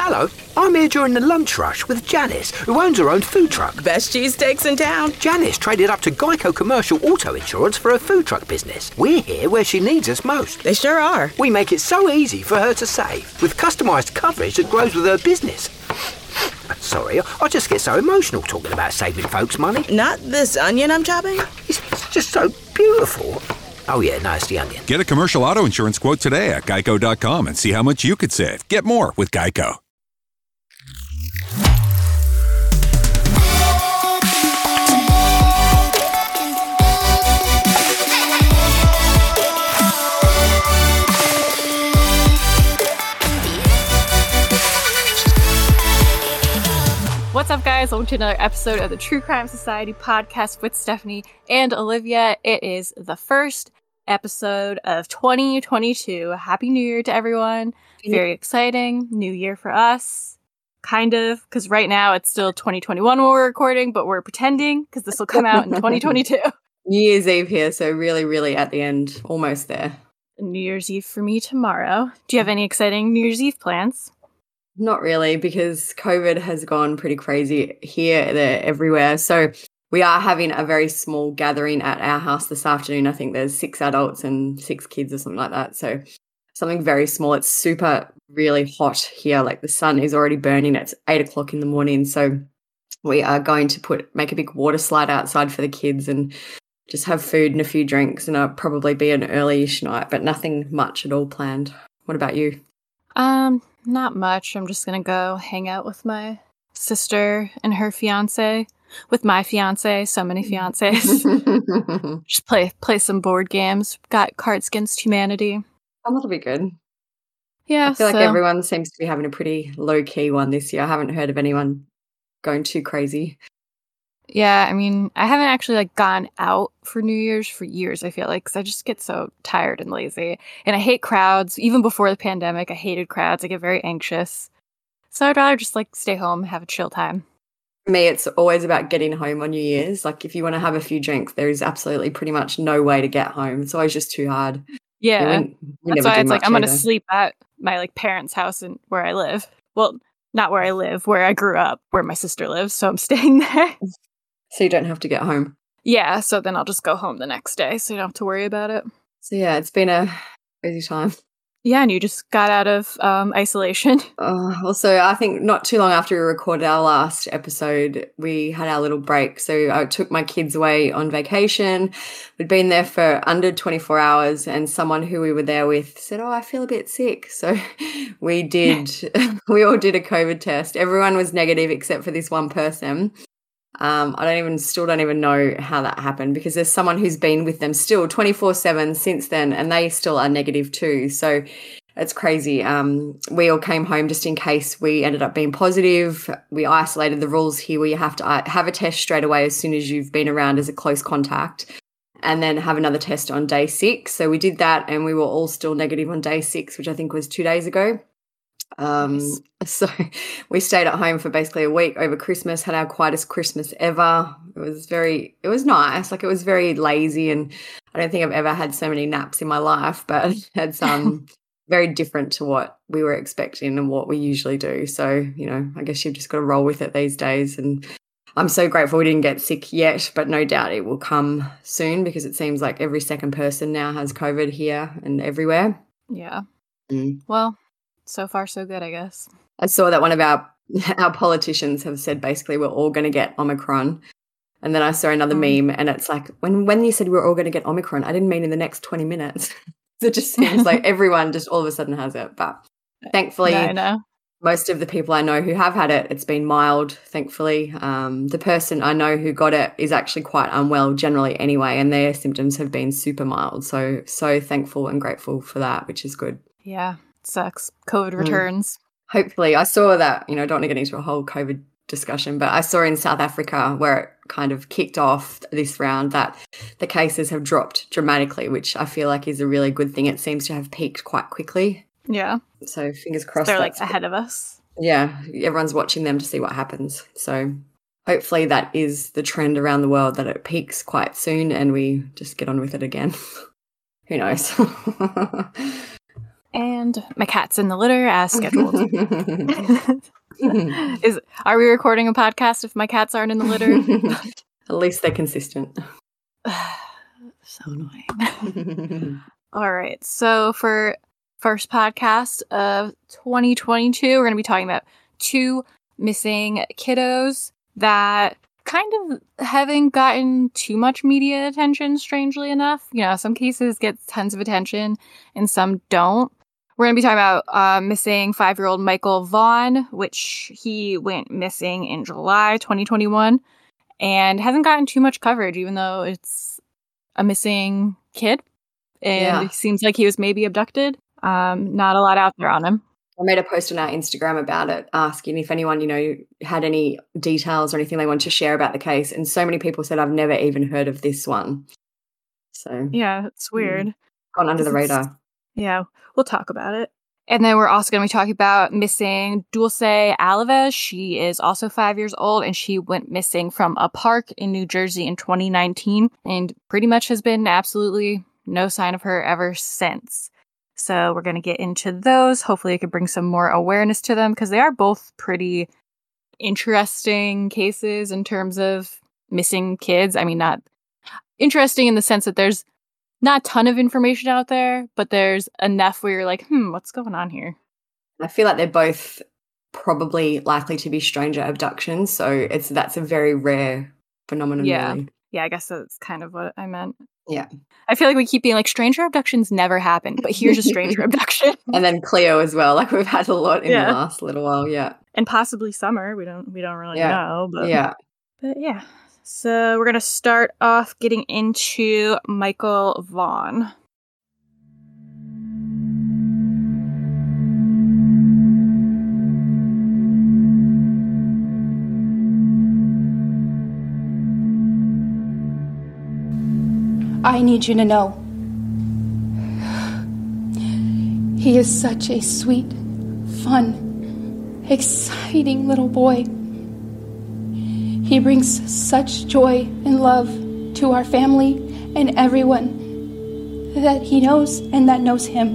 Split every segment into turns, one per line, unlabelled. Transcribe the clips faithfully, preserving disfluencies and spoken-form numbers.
Hello, I'm here during the lunch rush with Janice, who owns her own food truck.
Best cheesesteaks in town.
Janice traded up to Geico Commercial Auto Insurance for her food truck business. We're here where she needs us most.
They sure are.
We make it so easy for her to save, with customised coverage that grows with her business. Sorry, I just get so emotional talking about saving folks money.
Not this onion I'm chopping.
It's just so beautiful. Oh yeah, no, it's the onion.
Get a commercial auto insurance quote today at geico dot com and see how much you could save. Get more with Geico.
What's up, guys? Welcome to another episode of the True Crime Society podcast with Stephanie and Olivia. It is the first episode of twenty twenty-two. Happy New Year to everyone. Very exciting. New year for us. Kind of, because right now it's still twenty twenty-one when we're recording, but we're pretending because this will come out in twenty twenty-two.
New Year's Eve here, so really, really at the end. Almost there.
New Year's Eve for me tomorrow. Do you have any exciting New Year's Eve plans?
Not really, because COVID has gone pretty crazy here, there, everywhere. So we are having a very small gathering at our house this afternoon. I think there's six adults and six kids or something like that. So something very small. It's super, really hot here. Like the sun is already burning. It's eight o'clock in the morning. So we are going to put make a big water slide outside for the kids and just have food and a few drinks, and it'll probably be an early-ish night, but nothing much at all planned. What about you?
Um... Not much. I'm just gonna go hang out with my sister and her fiance, with my fiance. So many fiancés. Just play play some board games. Got Cards Against Humanity.
Oh, that'll be good.
Yeah,
I feel
so.
like everyone seems to be having a pretty low key one this year. I haven't heard of anyone going too crazy.
Yeah, I mean, I haven't actually like gone out for New Year's for years, I feel like, because I just get so tired and lazy. And I hate crowds. Even before the pandemic, I hated crowds. I get very anxious. So I'd rather just like stay home, have a chill time.
For me, it's always about getting home on New Year's. Like if you want to have a few drinks, there is absolutely pretty much no way to get home. It's always just too hard.
Yeah,
yeah we, we
that's why it's like I'm going to
either.
sleep at my like parents' house and where I live. Well, not where I live, where I grew up, where my sister lives. So I'm staying there.
So you don't have to get home.
Yeah, so then I'll just go home the next day, so you don't have to worry about it.
So yeah, it's been a crazy time.
Yeah, and you just got out of um, isolation.
Uh, also, I think not too long after we recorded our last episode, we had our little break. So I took my kids away on vacation. We'd been there for under twenty-four hours, and someone who we were there with said, oh, I feel a bit sick. So we did, we all did a COVID test. Everyone was negative except for this one person. Um, I don't even, still don't even know how that happened, because there's someone who's been with them still twenty-four seven since then, and they still are negative too. So it's crazy. Um, we all came home just in case we ended up being positive. We isolated. The rules here where you have to have a test straight away as soon as you've been around as a close contact, and then have another test on day six. So we did that, and we were all still negative on day six, which I think was two days ago. Um, nice. So we stayed at home for basically a week over Christmas, had our quietest Christmas ever. It was very, it was nice. Like it was very lazy, and I don't think I've ever had so many naps in my life, but it's um very different to what we were expecting and what we usually do. So, you know, I guess you've just got to roll with it these days. And I'm so grateful we didn't get sick yet, but no doubt it will come soon, because it seems like every second person now has COVID here and everywhere.
Yeah.
Mm.
Well, so far so good, I guess.
I saw that one of our our politicians have said basically we're all going to get Omicron. And then I saw another mm. meme, and it's like, when when you said we're all going to get Omicron, I didn't mean in the next twenty minutes. It just seems like everyone just all of a sudden has it. But thankfully,
no, no.
most of the people I know who have had it, it's been mild, thankfully. Um, the person I know who got it is actually quite unwell generally anyway, and their symptoms have been super mild. So, so thankful and grateful for that, which is good.
Yeah. Sucks. COVID returns.
Mm. Hopefully. I saw that, you know, I don't want to get into a whole COVID discussion, but I saw in South Africa where it kind of kicked off this round that the cases have dropped dramatically, which I feel like is a really good thing. It seems to have peaked quite quickly.
Yeah.
So fingers crossed.
They're like ahead of us.
Yeah. Everyone's watching them to see what happens. So hopefully that is the trend around the world, that it peaks quite soon and we just get on with it again. Who knows?
And my cat's in the litter as scheduled. Is Are we recording a podcast if my cats aren't in the litter?
At least they're consistent.
So annoying. All right. So for first podcast of twenty twenty-two, we're going to be talking about two missing kiddos that kind of haven't gotten too much media attention, strangely enough. You know, some cases get tons of attention and some don't. We're going to be talking about uh, missing five-year-old Michael Vaughn, which he went missing in July twenty twenty-one and hasn't gotten too much coverage, even though it's a missing kid. And
Yeah.
it seems like he was maybe abducted. Um, not a lot out there on him.
I made a post on our Instagram about it, asking if anyone, you know, had any details or anything they wanted to share about the case. And so many people said, I've never even heard of this one. So
Yeah, it's weird.
gone under the
This is-
radar.
Yeah, we'll talk about it. And then we're also going to be talking about missing Dulce Alves. She is also five years old, and she went missing from a park in New Jersey in twenty nineteen, and pretty much has been absolutely no sign of her ever since. So we're going to get into those. Hopefully, it could bring some more awareness to them, because they are both pretty interesting cases in terms of missing kids. I mean, not interesting in the sense that there's not a ton of information out there, but there's enough where you're like, hmm, what's going on here?
I feel like they're both probably likely to be stranger abductions. So it's that's a very rare phenomenon,
Yeah.
really.
Yeah, I guess that's kind of what I meant.
Yeah.
I feel like we keep being like, stranger abductions never happen, but here's a stranger abduction.
And then Cleo as well. Like we've had a lot in
Yeah.
the last little while. Yeah.
And possibly Summer. We don't we don't really
Yeah.
know. But
Yeah.
But yeah. So we're gonna start off getting into Michael Vaughn.
I need you to know. He is such a sweet, fun, exciting little boy. He brings such joy and love to our family and everyone that he knows and that knows him.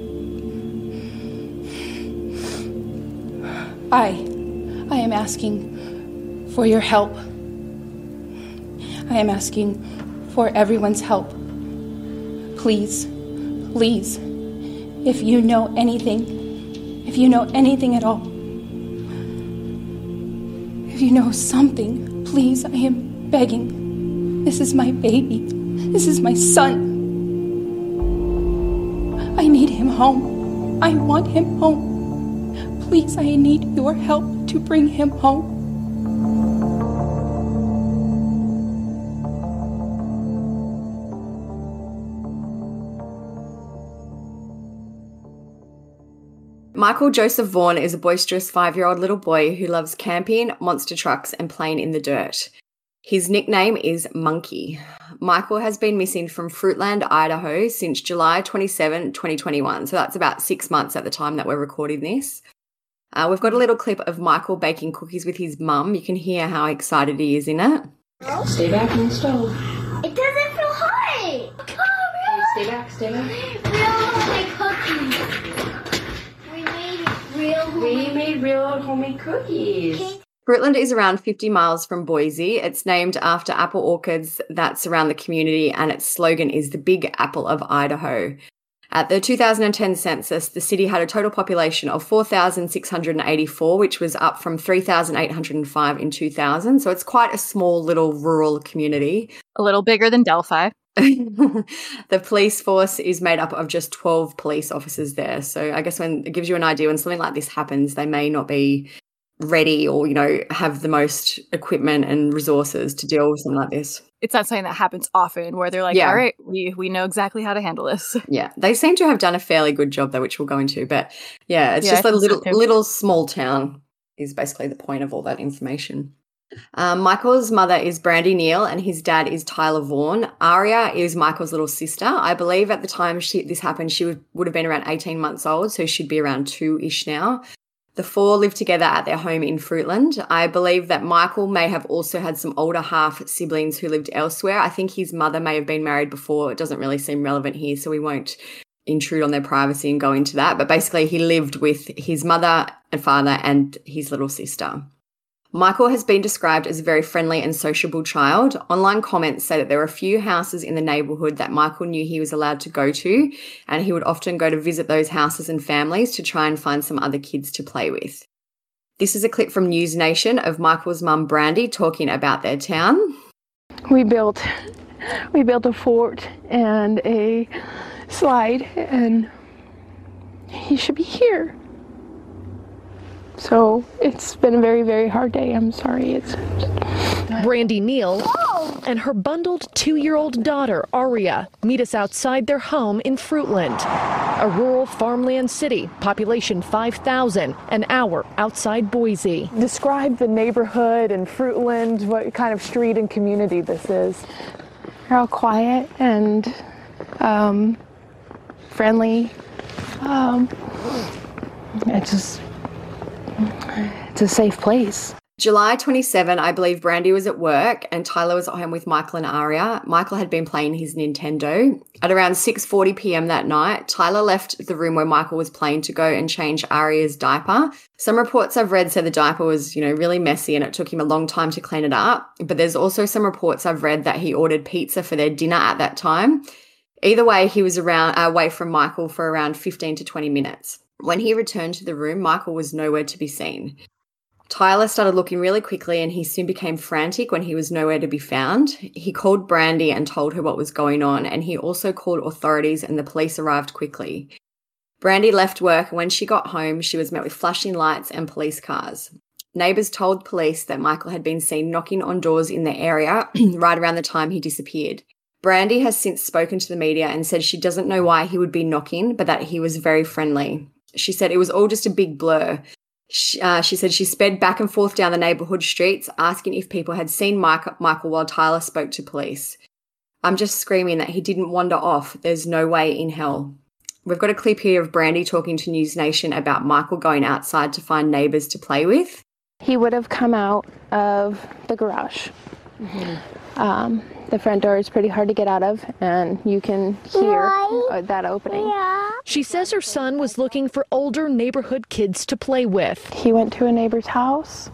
I, I am asking for your help. I am asking for everyone's help. Please, please, if you know anything, if you know anything at all, if you know something, please, I am begging. This is my baby. This is my son. I need him home. I want him home. Please, I need your help to bring him home.
Michael Joseph Vaughn is a boisterous five-year-old little boy who loves camping, monster trucks, and playing in the dirt. His nickname is Monkey. Michael has been missing from Fruitland, Idaho since July twenty-seventh, twenty twenty-one. So that's about six months at the time that we're recording this. Uh, we've got a little clip of Michael baking cookies with his mum. You can hear how excited he is in it.
Stay back from the stove.
It doesn't feel hot. Oh,
Stay back, stay back.
real homemade cookies. We made real
We
homemade
made real homemade cookies.
Fruitland is around fifty miles from Boise. It's named after apple orchards that surround the community, and its slogan is the Big Apple of Idaho. At the two thousand ten census, the city had a total population of four thousand six hundred eighty-four, which was up from three thousand eight hundred five in two thousand. So it's quite a small little rural community.
A little bigger than Delphi.
The police force is made up of just twelve police officers there. So I guess when it gives you an idea when something like this happens, they may not be ready or, you know, have the most equipment and resources to deal with something like this.
It's not something that happens often where they're like,
Yeah.
all right, we, we know exactly how to handle this.
Yeah, they seem to have done a fairly good job though, which we'll go into. But yeah, it's
Yeah,
just
I
a
think so
little
too.
little small town is basically the point of all that information. Um, Michael's mother is Brandy Neal and his dad is Tyler Vaughn. Aria is Michael's little sister. I believe at the time she, this happened, she would, would have been around eighteen months old, so she'd be around two-ish now. The four live together at their home in Fruitland. I believe that Michael may have also had some older half siblings who lived elsewhere. I think his mother may have been married before. It doesn't really seem relevant here, so we won't intrude on their privacy and go into that. But basically he lived with his mother and father and his little sister. Michael has been described as a very friendly and sociable child. Online comments say that there were a few houses in the neighbourhood that Michael knew he was allowed to go to, and he would often go to visit those houses and families to try and find some other kids to play with. This is a clip from News Nation of Michael's mum, Brandy, talking about their town.
We built, we built a fort and a slide, and he should be here. So it's been a very, very hard day. I'm sorry. It's
Brandy Neal and her bundled two-year-old daughter, Aria, meet us outside their home in Fruitland, a rural farmland city, population five thousand, an hour outside Boise.
Describe the neighborhood and Fruitland, what kind of street and community this is.
They're all quiet and um, friendly. Um, it's just... It's a safe place.
July twenty-seventh, I believe Brandy was at work and Tyler was at home with Michael and Aria. Michael had been playing his Nintendo. At around six forty p.m. that night, Tyler left the room where Michael was playing to go and change Aria's diaper. Some reports I've read said the diaper was, you know, really messy and it took him a long time to clean it up. But there's also some reports I've read that he ordered pizza for their dinner at that time. Either way, he was around uh, away from Michael for around fifteen to twenty minutes. When he returned to the room, Michael was nowhere to be seen. Tyler started looking really quickly and he soon became frantic when he was nowhere to be found. He called Brandy and told her what was going on, and he also called authorities and the police arrived quickly. Brandy left work, and when she got home, she was met with flashing lights and police cars. Neighbours told police that Michael had been seen knocking on doors in the area right around the time he disappeared. Brandy has since spoken to the media and said she doesn't know why he would be knocking, but that he was very friendly. She said it was all just a big blur. She, uh, she said she sped back and forth down the neighbourhood streets, asking if people had seen Mike, Michael while Tyler spoke to police. I'm just screaming that he didn't wander off. There's no way in hell. We've got a clip here of Brandy talking to News Nation about Michael going outside to find neighbours to play with.
He would have come out of the garage. Mm-hmm. Um, the front door is pretty hard to get out of, and you can hear uh, that opening.
Yeah.
She says her son was looking for older neighborhood kids to play with.
He went to a neighbor's house.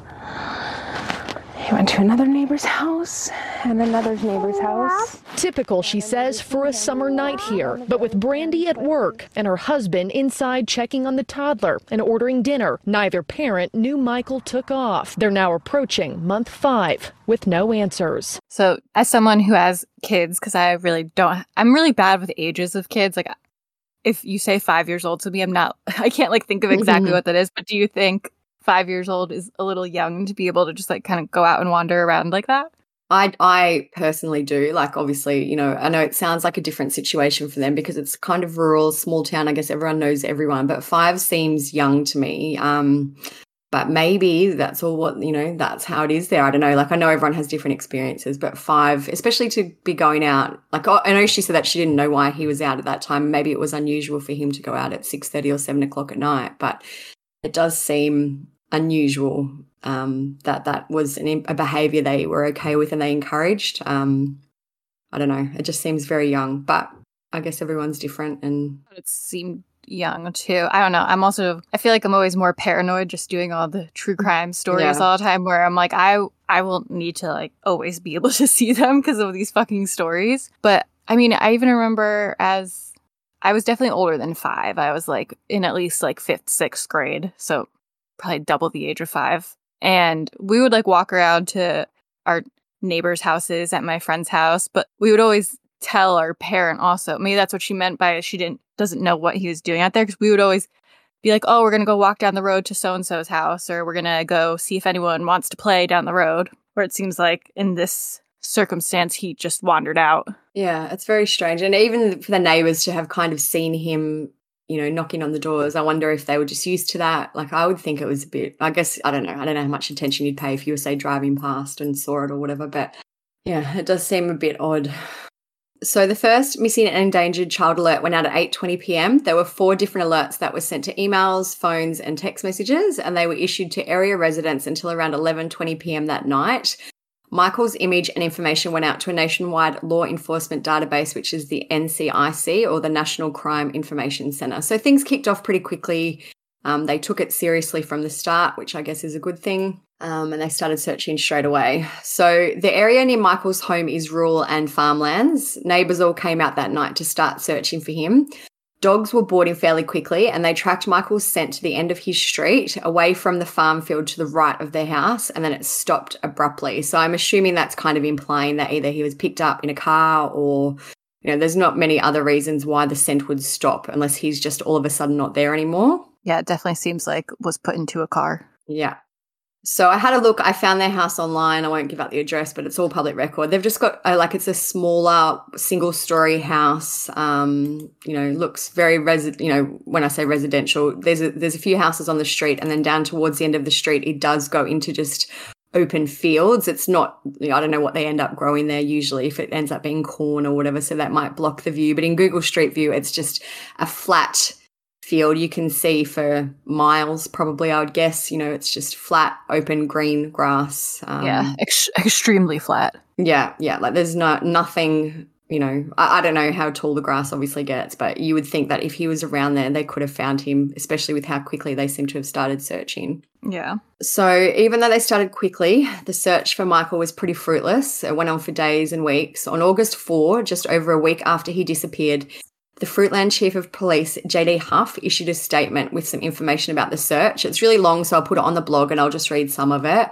He went to another neighbor's house and another neighbor's house.
Typical, she says, for a summer night here, but with Brandy at work and her husband inside checking on the toddler and ordering dinner, neither parent knew Michael took off. They're now approaching month five with no answers.
So as someone who has kids, because I really don't, I'm really bad with ages of kids. Like if you say five years old to me, I'm not, I can't like think of exactly
Mm-hmm.
what that is, but do you think five years old is a little young to be able to just like kind of go out and wander around like that?
I, I personally do. Like, obviously, you know, I know it sounds like a different situation for them because it's kind of rural, small town. I guess everyone knows everyone, but five seems young to me. Um, but maybe that's all what, you know, that's how it is there. I don't know. Like, I know everyone has different experiences, but five, especially to be going out, like, I know she said that she didn't know why he was out at that time. Maybe it was unusual for him to go out at six thirty or seven o'clock at night, but it does seem unusual um, that that was an, a behaviour they were okay with and they encouraged. Um, I don't know. It just seems very young, but I guess everyone's different. And
It seemed young too. I don't know. I'm also, I feel like I'm always more paranoid just doing all the true crime stories
Yeah.
all the time where I'm like, I, I will need to like always be able to see them because of these fucking stories. But I mean, I even remember as I was definitely older than five. I was like in at least like fifth, sixth grade. So probably double the age of five. And we would like walk around to our neighbors' houses at my friend's house, but we would always tell our parent also. Maybe that's what she meant by she didn't doesn't know what he was doing out there, because we would always be like, oh, we're going to go walk down the road to so-and-so's house, or we're going to go see if anyone wants to play down the road, where it seems like in this circumstance, he just wandered out.
yeah, it's very strange. And even for the neighbours to have kind of seen him, you know, knocking on the doors, I wonder if they were just used to that. Like, I would think it was a bit, I guess, I don't know. I don't know how much attention you'd pay if you were, say, driving past and saw it or whatever. But yeah, it does seem a bit odd. So the first missing and endangered child alert went out at eight twenty p.m. There were four different alerts that were sent to emails, phones and text messages, and they were issued to area residents until around eleven twenty p.m. that night. Michael's image and information went out to a nationwide law enforcement database, which is the N C I C, or the National Crime Information Centre. So things kicked off pretty quickly. Um, they took it seriously from the start, which I guess is a good thing, um, and they started searching straight away. So the area near Michael's home is rural and farmlands. Neighbours all came out that night to start searching for him. Dogs were brought in fairly quickly, and they tracked Michael's scent to the end of his street, away from the farm field to the right of their house, and then it stopped abruptly. So I'm assuming that's kind of implying that either he was picked up in a car or, you know, there's not many other reasons why the scent would stop unless he's just all of a sudden not there anymore.
Yeah, it definitely seems like was put into a car.
Yeah. So I had a look. I found their house online. I won't give out the address, but it's all public record. They've just got, uh, like, it's a smaller single-story house. Um, you know, looks very, resi- you know, when I say residential, there's a, there's a few houses on the street, and then down towards the end of the street, it does go into just open fields. It's not, you know, I don't know what they end up growing there usually, if it ends up being corn or whatever, so that might block the view. But in Google Street View, it's just a flat field you can see for miles, probably, I would guess. You know, it's just flat, open, green grass. Um,
yeah, ex- extremely flat.
Yeah, yeah. Like there's no nothing, you know, I, I don't know how tall the grass obviously gets, but you would think that if he was around there, they could have found him, especially with how quickly they seem to have started searching.
Yeah.
So even though they started quickly, the search for Michael was pretty fruitless. It went on for days and weeks. On August fourth, just over a week after he disappeared, the Fruitland Chief of Police, J D Huff, issued a statement with some information about the search. It's really long, so I'll put it on the blog and I'll just read some of it.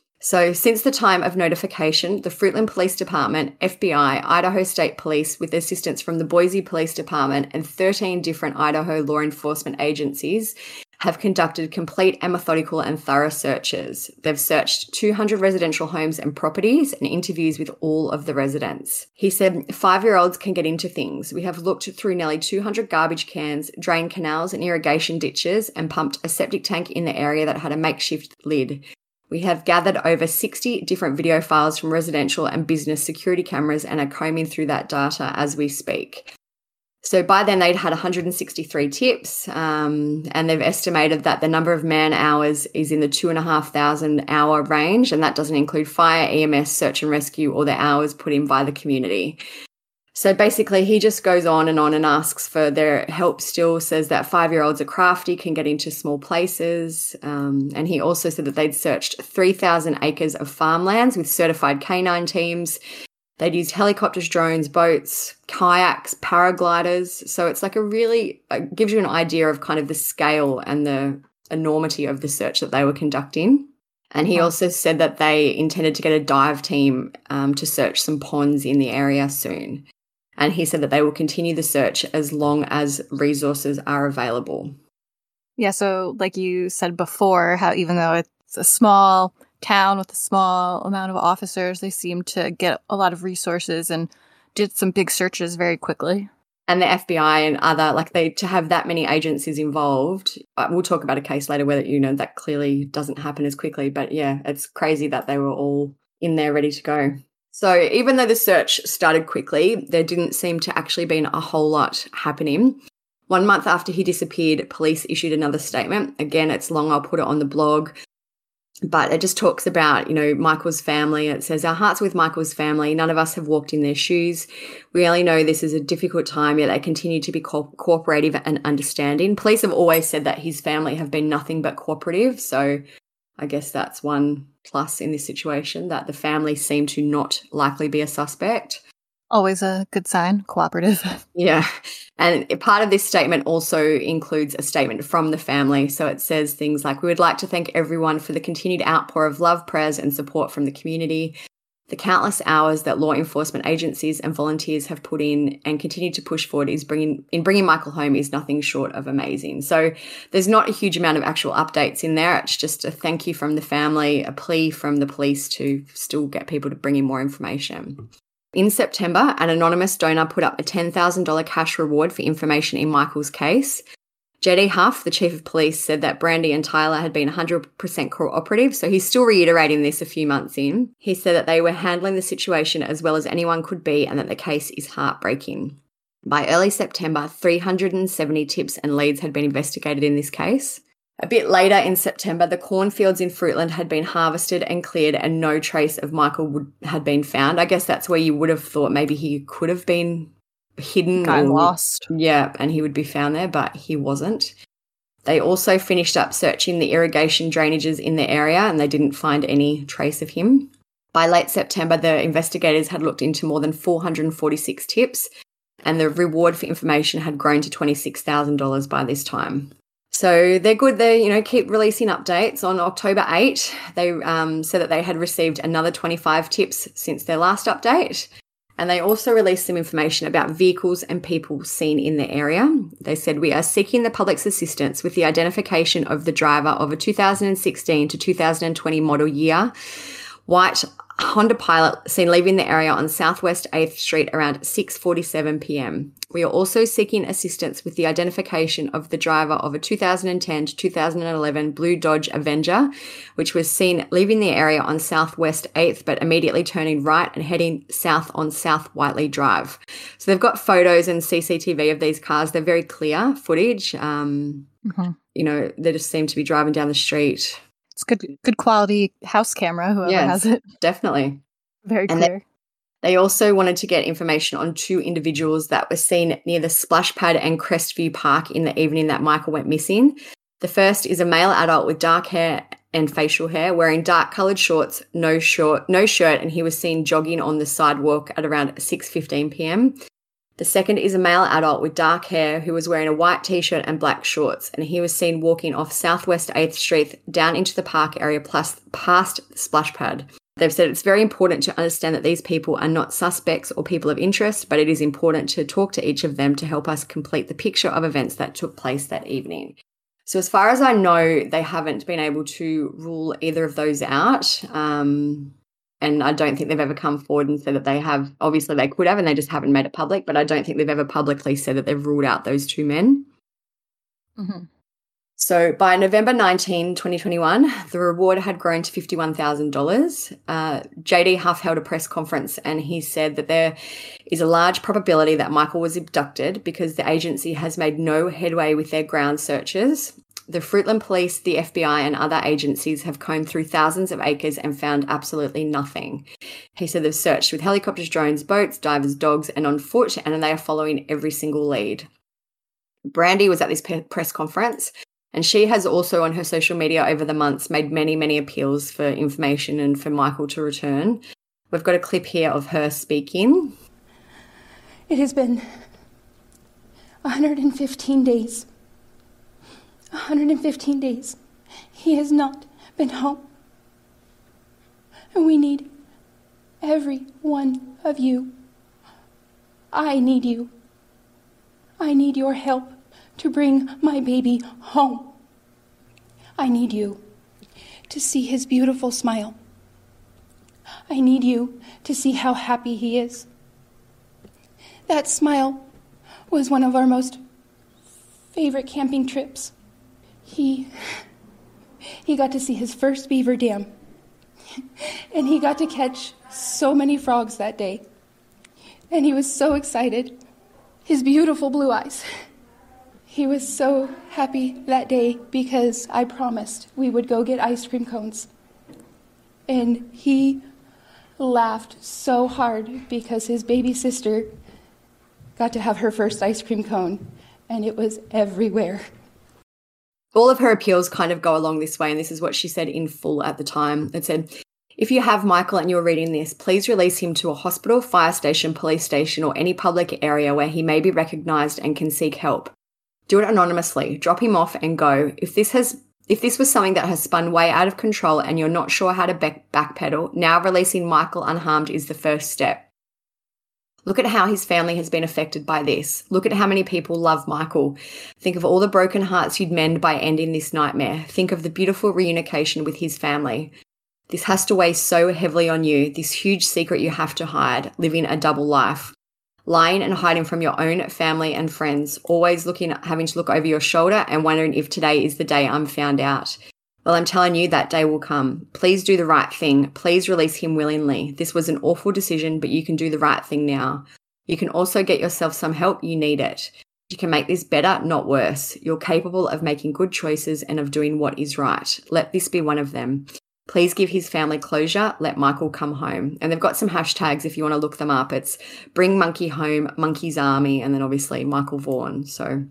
So since the time of notification, the Fruitland Police Department, F B I, Idaho State Police, with assistance from the Boise Police Department and thirteen different Idaho law enforcement agencies, have conducted complete and methodical and thorough searches. They've searched two hundred residential homes and properties and interviews with all of the residents. He said, five-year-olds can get into things. We have looked through nearly two hundred garbage cans, drain canals and irrigation ditches, and pumped a septic tank in the area that had a makeshift lid. We have gathered over sixty different video files from residential and business security cameras and are combing through that data as we speak. So by then they'd had one hundred sixty-three tips, um, and they've estimated that the number of man hours is in the two and a half thousand hour range, and that doesn't include fire, E M S, search and rescue, or the hours put in by the community. So basically he just goes on and on and asks for their help still, says that five-year-olds are crafty, can get into small places, um, and he also said that they'd searched three thousand acres of farmlands with certified canine teams. They'd used helicopters, drones, boats, kayaks, paragliders. So it's like a really, it gives you an idea of kind of the scale and the enormity of the search that they were conducting. And he also said that they intended to get a dive team um, to search some ponds in the area soon. And he said that they will continue the search as long as resources are available.
Yeah, so like you said before, how even though it's a small town with a small amount of officers, they seem to get a lot of resources and did some big searches very quickly.
And the F B I and other, like they, to have that many agencies involved, uh, we'll talk about a case later where, you know, that clearly doesn't happen as quickly. But yeah, it's crazy that they were all in there ready to go. So even though the search started quickly, there didn't seem to actually be a whole lot happening. One month after he disappeared, police issued another statement. Again, it's long, I'll put it on the blog. But it just talks about, you know, Michael's family. It says, our hearts with Michael's family. None of us have walked in their shoes. We only know this is a difficult time, yet they continue to be co- cooperative and understanding. Police have always said that his family have been nothing but cooperative. So I guess that's one plus in this situation, that the family seem to not likely be a suspect.
Always a good sign, cooperative.
Yeah. And part of this statement also includes a statement from the family. So it says things like, we would like to thank everyone for the continued outpour of love, prayers and support from the community. The countless hours that law enforcement agencies and volunteers have put in and continue to push forward is bringing in bringing Michael home is nothing short of amazing. So there's not a huge amount of actual updates in there. It's just a thank you from the family, a plea from the police to still get people to bring in more information. In September, an anonymous donor put up a ten thousand dollars cash reward for information in Michael's case. J D Huff, the chief of police, said that Brandy and Tyler had been one hundred percent cooperative, so he's still reiterating this a few months in. He said that they were handling the situation as well as anyone could be and that the case is heartbreaking. By early September, three hundred seventy tips and leads had been investigated in this case. A bit later in September, the cornfields in Fruitland had been harvested and cleared and no trace of Michael would, had been found. I guess that's where you would have thought maybe he could have been hidden.
Got
or,
lost.
Yeah, and he would be found there, but he wasn't. They also finished up searching the irrigation drainages in the area and they didn't find any trace of him. By late September, the investigators had looked into more than four hundred forty-six tips and the reward for information had grown to twenty-six thousand dollars by this time. So they're good. They, you know, keep releasing updates. On October eighth, they um, said that they had received another twenty-five tips since their last update. And they also released some information about vehicles and people seen in the area. They said, we are seeking the public's assistance with the identification of the driver of a two thousand sixteen to two thousand twenty model year white Honda Pilot seen leaving the area on Southwest eighth Street around six forty-seven p.m. We are also seeking assistance with the identification of the driver of a two thousand ten to two thousand eleven blue Dodge Avenger, which was seen leaving the area on Southwest eighth but immediately turning right and heading south on South Whiteley Drive. So they've got photos and C C T V of these cars. They're very clear footage. Um,
mm-hmm.
You know, they just seem to be driving down the street.
It's good good quality house camera, whoever
yes,
has it.
Definitely.
Very
and
clear.
They, they also wanted to get information on two individuals that were seen near the Splash Pad and Crestview Park in the evening that Michael went missing. The first is a male adult with dark hair and facial hair, wearing dark coloured shorts, no short, no shirt, and he was seen jogging on the sidewalk at around six fifteen p.m. The second is a male adult with dark hair who was wearing a white t-shirt and black shorts, and he was seen walking off Southwest eighth Street down into the park area plus past the Splash Pad. They've said it's very important to understand that these people are not suspects or people of interest, but it is important to talk to each of them to help us complete the picture of events that took place that evening. So as far as I know, they haven't been able to rule either of those out. Um, And I don't think they've ever come forward and said that they have. Obviously, they could have, and they just haven't made it public. But I don't think they've ever publicly said that they've ruled out those two men.
Mm-hmm.
So by November nineteenth, twenty twenty-one, the reward had grown to fifty-one thousand dollars. Uh, J D Huff held a press conference and he said that there is a large probability that Michael was abducted because the agency has made no headway with their ground searches. The Fruitland Police, the F B I and other agencies have combed through thousands of acres and found absolutely nothing. He said they've searched with helicopters, drones, boats, divers, dogs and on foot, and they are following every single lead. Brandy was at this pe- press conference and she has also on her social media over the months made many, many appeals for information and for Michael to return. We've got a clip here of her speaking.
It has been one hundred fifteen days. one hundred fifteen days. He has not been home. And we need every one of you. I need you. I need your help to bring my baby home. I need you to see his beautiful smile. I need you to see how happy he is. That smile was one of our most favorite camping trips. He, he got to see his first beaver dam, and he got to catch so many frogs that day, and he was so excited. His beautiful blue eyes. He was so happy that day because I promised we would go get ice cream cones, and he laughed so hard because his baby sister got to have her first ice cream cone, and it was everywhere.
All of her appeals kind of go along this way, and this is what she said in full at the time. It said, if you have Michael and you're reading this, please release him to a hospital, fire station, police station, or any public area where he may be recognised and can seek help. Do it anonymously. Drop him off and go. If this has, if this was something that has spun way out of control and you're not sure how to back- backpedal, now releasing Michael unharmed is the first step. Look at how his family has been affected by this. Look at how many people love Michael. Think of all the broken hearts you'd mend by ending this nightmare. Think of the beautiful reunification with his family. This has to weigh so heavily on you, this huge secret you have to hide, living a double life. Lying and hiding from your own family and friends, always looking, having to look over your shoulder and wondering if today is the day I'm found out. Well, I'm telling you that day will come. Please do the right thing. Please release him willingly. This was an awful decision, but you can do the right thing now. You can also get yourself some help. You need it. You can make this better, not worse. You're capable of making good choices and of doing what is right. Let this be one of them. Please give his family closure. Let Michael come home. And they've got some hashtags if you want to look them up. It's Bring Monkey Home, Monkey's Army, and then obviously Michael Vaughan. So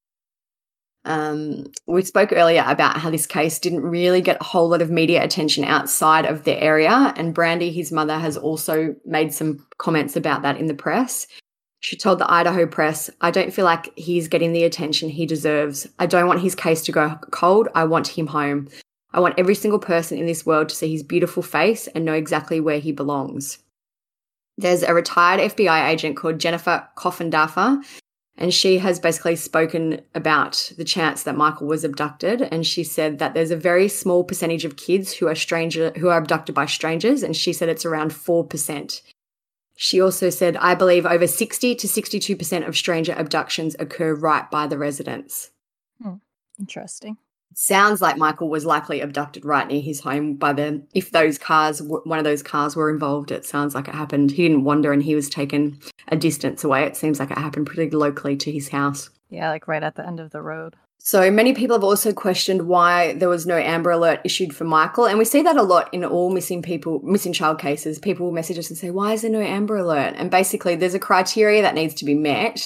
um, we spoke earlier about how this case didn't really get a whole lot of media attention outside of the area. And Brandy, his mother, has also made some comments about that in the press. She told the Idaho Press, I don't feel like he's getting the attention he deserves. I don't want his case to go cold. I want him home. I want every single person in this world to see his beautiful face and know exactly where he belongs. There's a retired F B I agent called Jennifer Coffindaffer, and she has basically spoken about the chance that Michael was abducted. And she said that there's a very small percentage of kids who are stranger who are abducted by strangers, and she said it's around four percent. She also said, I believe over sixty to sixty-two percent of stranger abductions occur right by the residence.
Hmm. Interesting.
Sounds like Michael was likely abducted right near his home by the, if those cars, one of those cars were involved, it sounds like it happened. He didn't wander and he was taken a distance away. It seems like it happened pretty locally to his house.
Yeah, like right at the end of the road.
So many people have also questioned why there was no Amber Alert issued for Michael. And we see that a lot in all missing people, missing child cases. People will message us and say, why is there no Amber Alert? And basically there's a criteria that needs to be met.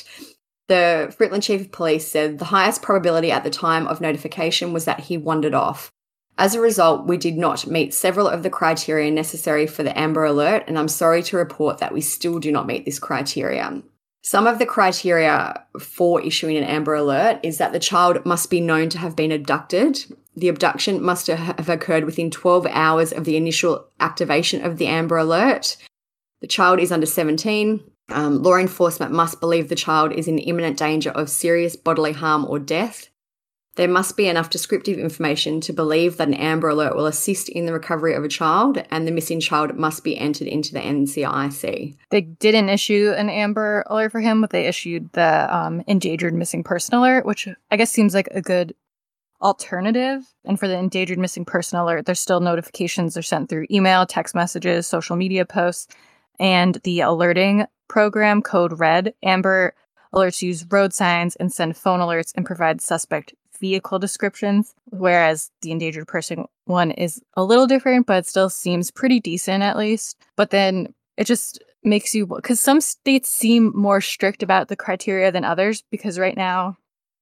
The Fruitland Chief of Police said the highest probability at the time of notification was that he wandered off. As a result, we did not meet several of the criteria necessary for the Amber Alert, and I'm sorry to report that we still do not meet this criteria. Some of the criteria for issuing an Amber Alert is that the child must be known to have been abducted. The abduction must have occurred within twelve hours of the initial activation of the Amber Alert. The child is under seventeen. Um, law enforcement must believe the child is in imminent danger of serious bodily harm or death. There must be enough descriptive information to believe that an Amber Alert will assist in the recovery of a child, and the missing child must be entered into the N C I C.
They didn't issue an Amber Alert for him, but they issued the um, Endangered Missing Person Alert, which I guess seems like a good alternative. And for the Endangered Missing Person Alert, there's still notifications are sent through email, text messages, social media posts, and the alerting program Code Red. Amber Alerts use road signs and send phone alerts and provide suspect vehicle descriptions, whereas the endangered person one is a little different, but it still seems pretty decent at least. But then it just makes you, because some states seem more strict about the criteria than others, because right now,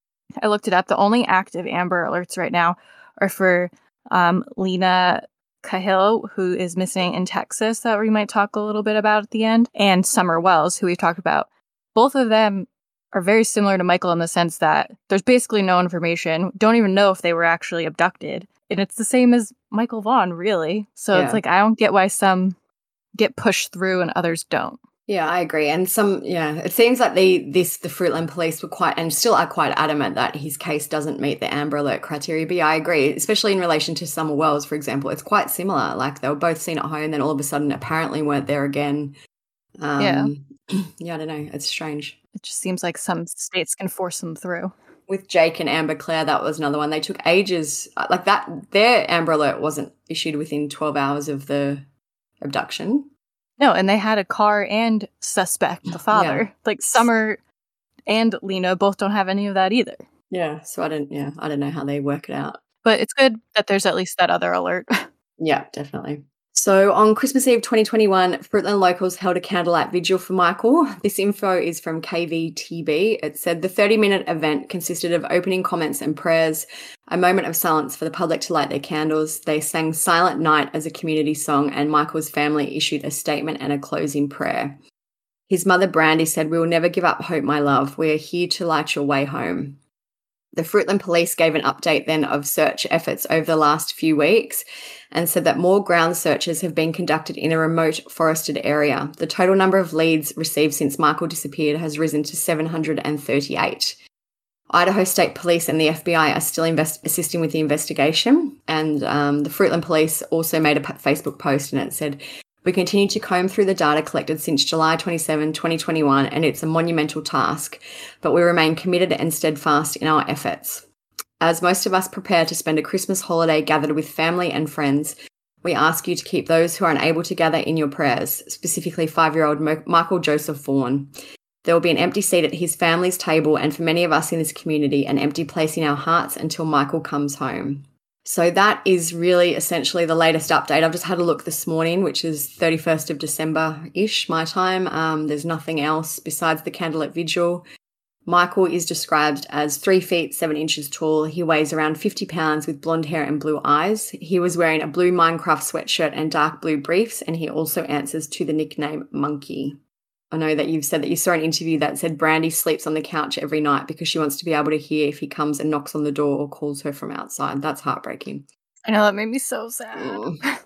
I looked it up, the only active Amber Alerts right now are for um, Lena Cahill, who is missing in Texas, that we might talk a little bit about at the end, and Summer Wells, who we've talked about. Both of them are very similar to Michael in the sense that there's basically no information. Don't even know if they were actually abducted. And it's the same as Michael Vaughan, really. So
Yeah.
it's like, I don't get why some get pushed through and others don't.
Yeah, I agree. And some, yeah, it seems like the this the Fruitland police were quite, and still are quite adamant that his case doesn't meet the Amber Alert criteria. But yeah, I agree, especially in relation to Summer Wells, for example. It's quite similar. Like they were both seen at home, then all of a sudden apparently weren't there again. Um,
Yeah.
Yeah, I don't know. It's strange.
It just seems like some states can force them through.
With Jake and Amber Claire, that was another one. They took ages. Like that, their Amber Alert wasn't issued within twelve hours of the abduction.
No, and they had a car and suspect, the father.
Yeah.
Like Summer and Lena both don't have any of that either.
Yeah, so I don't, yeah, I don't know how they work it out.
But it's good that there's at least that other alert.
Yeah, definitely. So on Christmas Eve twenty twenty-one, Fruitland locals held a candlelight vigil for Michael. This info is from K V T B. It said the thirty-minute event consisted of opening comments and prayers, a moment of silence for the public to light their candles. They sang Silent Night as a community song, and Michael's family issued a statement and a closing prayer. His mother, Brandy, said, "We will never give up hope, my love. We are here to light your way home." The Fruitland police gave an update then of search efforts over the last few weeks and said that more ground searches have been conducted in a remote forested area. The total number of leads received since Michael disappeared has risen to seven hundred thirty-eight. Idaho State Police and the F B I are still invest- assisting with the investigation, and um, the Fruitland police also made a Facebook post and it said, "We continue to comb through the data collected since July twenty-seventh, twenty twenty-one, and it's a monumental task, but we remain committed and steadfast in our efforts. As most of us prepare to spend a Christmas holiday gathered with family and friends, we ask you to keep those who are unable to gather in your prayers, specifically five-year-old Mo- Michael Joseph Vaughan. There will be an empty seat at his family's table and for many of us in this community, an empty place in our hearts until Michael comes home. So that is really essentially the latest update. I've just had a look this morning, which is thirty-first of December-ish, my time. Um, there's nothing else besides the candlelit vigil. Michael is described as three feet, seven inches tall. He weighs around fifty pounds with blonde hair and blue eyes. He was wearing a blue Minecraft sweatshirt and dark blue briefs, and he also answers to the nickname Monkey. I know that you've said that you saw an interview that said Brandy sleeps on the couch every night because she wants to be able to hear if he comes and knocks on the door or calls her from outside. That's heartbreaking.
I know, that made me so sad.
Mm.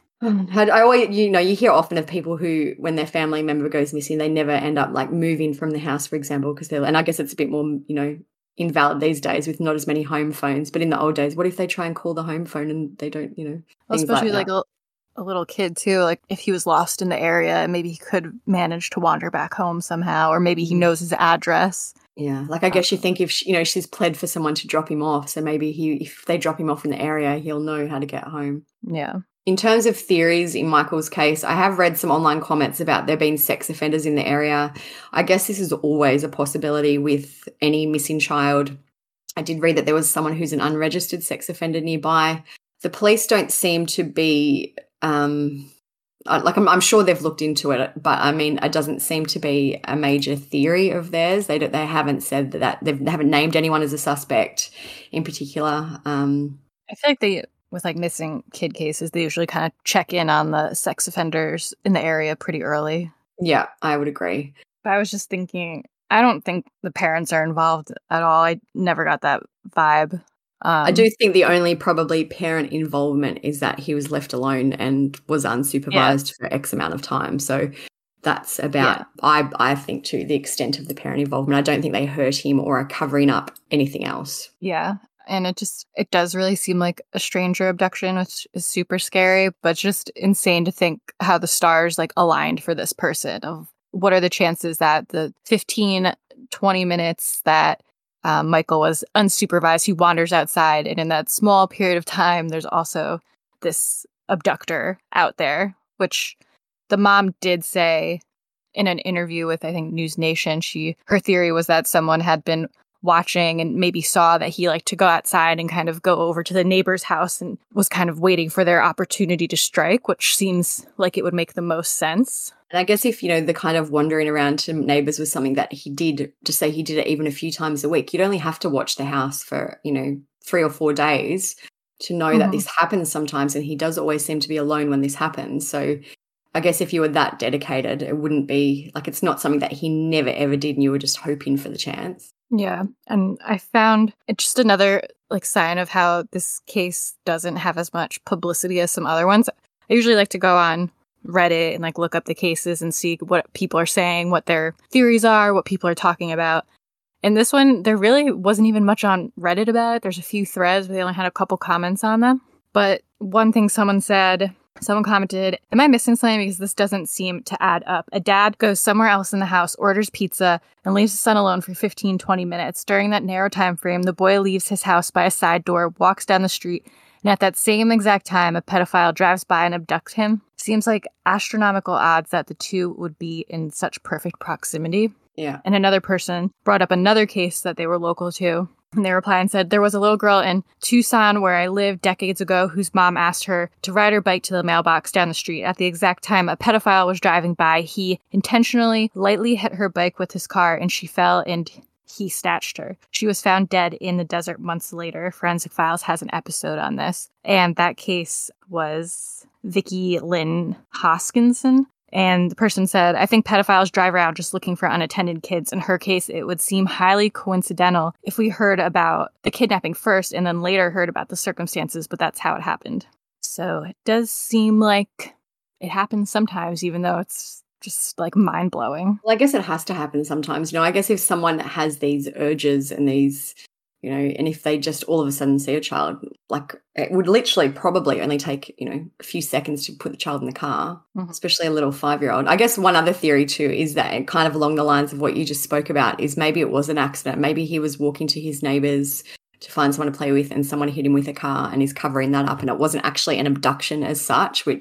I always, you know, you hear often of people who, when their family member goes missing, they never end up like moving from the house, for example, because they're, and I guess it's a bit more, you know, invalid these days with not as many home phones. But in the old days, what if they try and call the home phone and they don't, you know,
well,
things
especially
like,
like a, a little kid too. Like if he was lost in the area, maybe he could manage to wander back home somehow, or maybe he knows his address.
Yeah, like I guess you think if, she, you know, she's pled for someone to drop him off, so maybe he, if they drop him off in the area, he'll know how to get home.
Yeah.
In terms of theories in Michael's case, I have read some online comments about there being sex offenders in the area. I guess this is always a possibility with any missing child. I did read that there was someone who's an unregistered sex offender nearby. The police don't seem to be, um, like I'm, I'm sure they've looked into it, but I mean, it doesn't seem to be a major theory of theirs. They don't, they haven't said that, they haven't named anyone as a suspect in particular. Um,
I feel like they... with like missing kid cases, they usually kind of check in on the sex offenders in the area pretty early.
Yeah, I would agree.
But I was just thinking, I don't think the parents are involved at all. I never got that vibe. Um,
I do think the only probably parent involvement is that he was left alone and was unsupervised yeah. for X amount of time. So that's about, yeah. I, I think, to the extent of the parent involvement. I don't think they hurt him or are covering up anything else.
Yeah. And it just, it does really seem like a stranger abduction, which is super scary, but just insane to think how the stars like aligned for this person. Of what are the chances that the fifteen, twenty minutes that um, Michael was unsupervised, he wanders outside. And in that small period of time, there's also this abductor out there, which the mom did say in an interview with, I think, News Nation. She, her theory was that someone had been watching and maybe saw that he liked to go outside and kind of go over to the neighbor's house and was kind of waiting for their opportunity to strike, which seems like it would make the most sense.
And I guess if, you know, the kind of wandering around to neighbours was something that he did, to say he did it even a few times a week, you'd only have to watch the house for, you know, three or four days to know mm-hmm. that this happens sometimes, and he does always seem to be alone when this happens. So I guess if you were that dedicated, it wouldn't be, like, it's not something that he never ever did and you were just hoping for the chance.
Yeah, and I found it's just another like sign of how this case doesn't have as much publicity as some other ones. I usually like to go on Reddit and like look up the cases and see what people are saying, what their theories are, what people are talking about. And this one, there really wasn't even much on Reddit about it. There's a few threads, but they only had a couple comments on them. But one thing someone said, someone commented, "Am I missing something? Because this doesn't seem to add up. A dad goes somewhere else in the house, orders pizza, and leaves his son alone for fifteen, twenty minutes. During that narrow time frame, the boy leaves his house by a side door, walks down the street, and at that same exact time, a pedophile drives by and abducts him. Seems like astronomical odds that the two would be in such perfect proximity."
Yeah.
And another person brought up another case that they were local to. And they replied and said, "There was a little girl in Tucson where I lived decades ago whose mom asked her to ride her bike to the mailbox down the street. At the exact time a pedophile was driving by, he intentionally lightly hit her bike with his car and she fell and he snatched her. She was found dead in the desert months later." Forensic Files has an episode on this. And that case was Vicky Lynn Hoskinson. And the person said, "I think pedophiles drive around just looking for unattended kids. In her case, it would seem highly coincidental if we heard about the kidnapping first and then later heard about the circumstances, but that's how it happened." So it does seem like it happens sometimes, even though it's just like mind-blowing.
Well, I guess it has to happen sometimes. You know, I guess if someone has these urges and these, you know, and if they just all of a sudden see a child, like it would literally probably only take, you know, a few seconds to put the child in the car, mm-hmm. especially a little five-year-old. I guess one other theory too is that, kind of along the lines of what you just spoke about, is maybe it was an accident. Maybe he was walking to his neighbours to find someone to play with and someone hit him with a car and he's covering that up, and it wasn't actually an abduction as such, which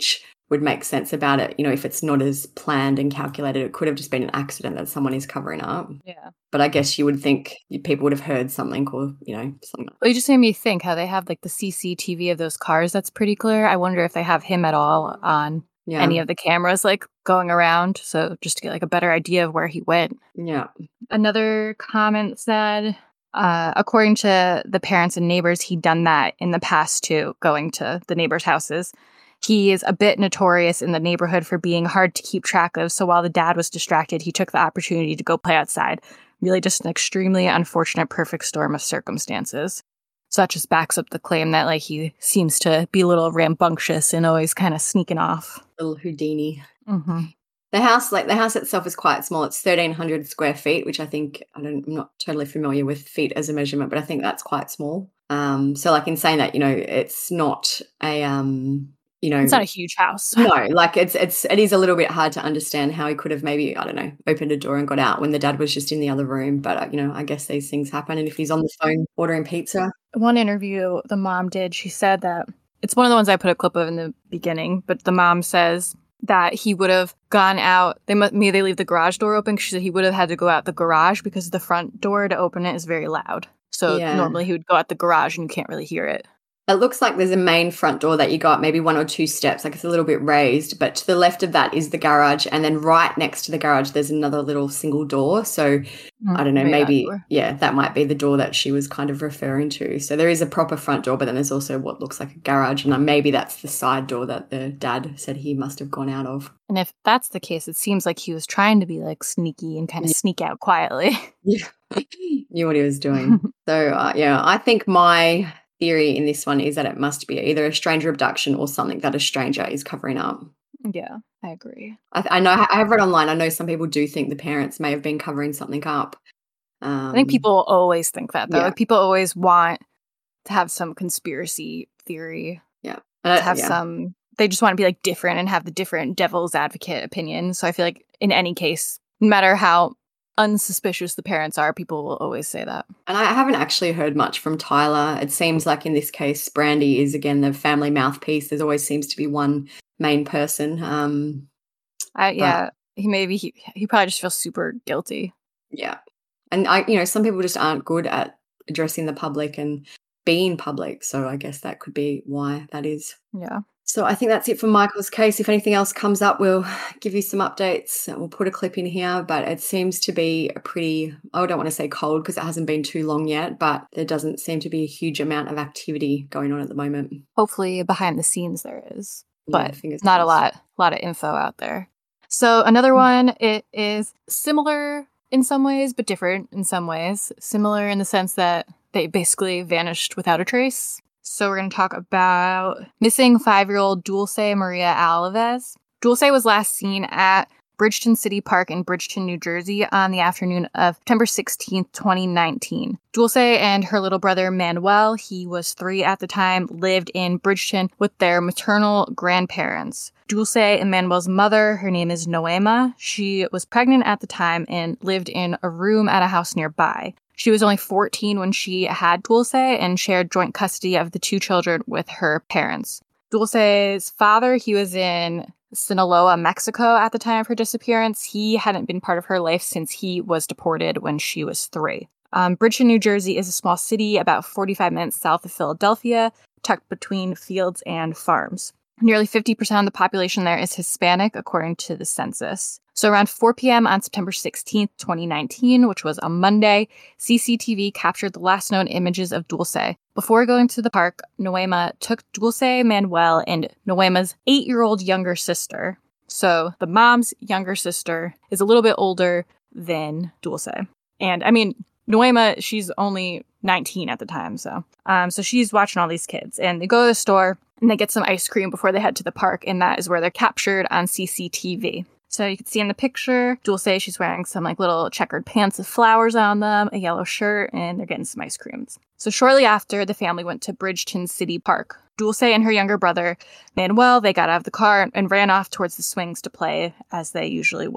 would make sense about it. You know, if it's not as planned and calculated, it could have just been an accident that someone is covering up.
Yeah.
But I guess you would think people would have heard something or, you know, something.
Well, you just made me think how they have like the C C T V of those cars. That's pretty clear. I wonder if they have him at all on yeah. any of the cameras like going around. So just to get like a better idea of where he went.
Yeah.
Another comment said, uh, according to the parents and neighbors, he'd done that in the past too, going to the neighbors' houses. He is a bit notorious in the neighborhood for being hard to keep track of, so while the dad was distracted, he took the opportunity to go play outside. Really just an extremely unfortunate perfect storm of circumstances. So that just backs up the claim that like he seems to be a little rambunctious and always kind of sneaking off.
Little Houdini.
Mm-hmm.
The house, like the house itself is quite small. It's thirteen hundred square feet, which I think, I don't, I'm not totally familiar with feet as a measurement, but I think that's quite small. Um, so like in saying that, you know, it's not a... Um, You know,
it's not a huge house.
No, like it's it's it is a little bit hard to understand how he could have maybe, I don't know, opened a door and got out when the dad was just in the other room. But, uh, you know, I guess these things happen. And if he's on the phone ordering pizza.
One interview the mom did, she said that it's one of the ones I put a clip of in the beginning, but the mom says that he would have gone out. They must, maybe they leave the garage door open. She said he would have had to go out the garage because the front door to open it is very loud. So yeah. normally he would go out the garage and you can't really hear it.
It looks like there's a main front door that you got maybe one or two steps, like it's a little bit raised, but to the left of that is the garage, and then right next to the garage there's another little single door. So mm, I don't know, maybe, maybe yeah, that might be the door that she was kind of referring to. So there is a proper front door, but then there's also what looks like a garage, and maybe that's the side door that the dad said he must have gone out of.
And if that's the case, it seems like he was trying to be like sneaky and kind of yeah. sneak out quietly.
Yeah, knew what he was doing. So uh, yeah, I think my theory in this one is that it must be either a stranger abduction or something that a stranger is covering up.
Yeah, I agree.
I, I know I have read online. I know some people do think the parents may have been covering something up. Um,
I think people always think that though.
Yeah.
Like, people always want to have some conspiracy theory.
Yeah,
uh, to have yeah. some. They just want to be like different and have the different devil's advocate opinion. So I feel like in any case, no matter how unsuspicious the parents are, people will always say that.
And I haven't actually heard much from Tyler. It seems like in this case, Brandy is again the family mouthpiece. There always seems to be one main person. Um,
I, yeah, he maybe he he probably just feels super guilty.
Yeah, and I, you know, some people just aren't good at addressing the public and being public. So I guess that could be why that is.
Yeah.
So I think that's it for Michael's case. If anything else comes up, we'll give you some updates. We'll put a clip in here, but it seems to be a pretty, I don't want to say cold because it hasn't been too long yet, but there doesn't seem to be a huge amount of activity going on at the moment.
Hopefully behind the scenes there is,
yeah,
but not crossed. a lot, a lot of info out there. So another one, it is similar in some ways, but different in some ways. Similar in the sense that they basically vanished without a trace. So we're going to talk about missing five-year-old Dulce Maria Alves. Dulce was last seen at Bridgeton City Park in Bridgeton, New Jersey on the afternoon of September sixteenth, twenty nineteen. Dulce and her little brother Manuel, he was three at the time, lived in Bridgeton with their maternal grandparents. Dulce and Manuel's mother, her name is Noema. She was pregnant at the time and lived in a room at a house nearby. She was only fourteen when she had Dulce and shared joint custody of the two children with her parents. Dulce's father, he was in Sinaloa, Mexico at the time of her disappearance. He hadn't been part of her life since he was deported when she was three. Um, Bridgeton, New Jersey is a small city about forty-five minutes south of Philadelphia, tucked between fields and farms. Nearly fifty percent of the population there is Hispanic, according to the census. So around four p.m. on September sixteenth, twenty nineteen, which was a Monday, C C T V captured the last known images of Dulce. Before going to the park, Noema took Dulce, Manuel, and Noema's eight-year-old younger sister. So the mom's younger sister is a little bit older than Dulce. And I mean, Noema, she's only nineteen at the time, so um, so she's watching all these kids. And they go to the store and they get some ice cream before they head to the park, and that is where they're captured on C C T V. So you can see in the picture, Dulce, she's wearing some like little checkered pants with flowers on them, a yellow shirt, and they're getting some ice creams. So shortly after, the family went to Bridgeton City Park. Dulce and her younger brother, Manuel, they got out of the car and ran off towards the swings to play, as they usually would.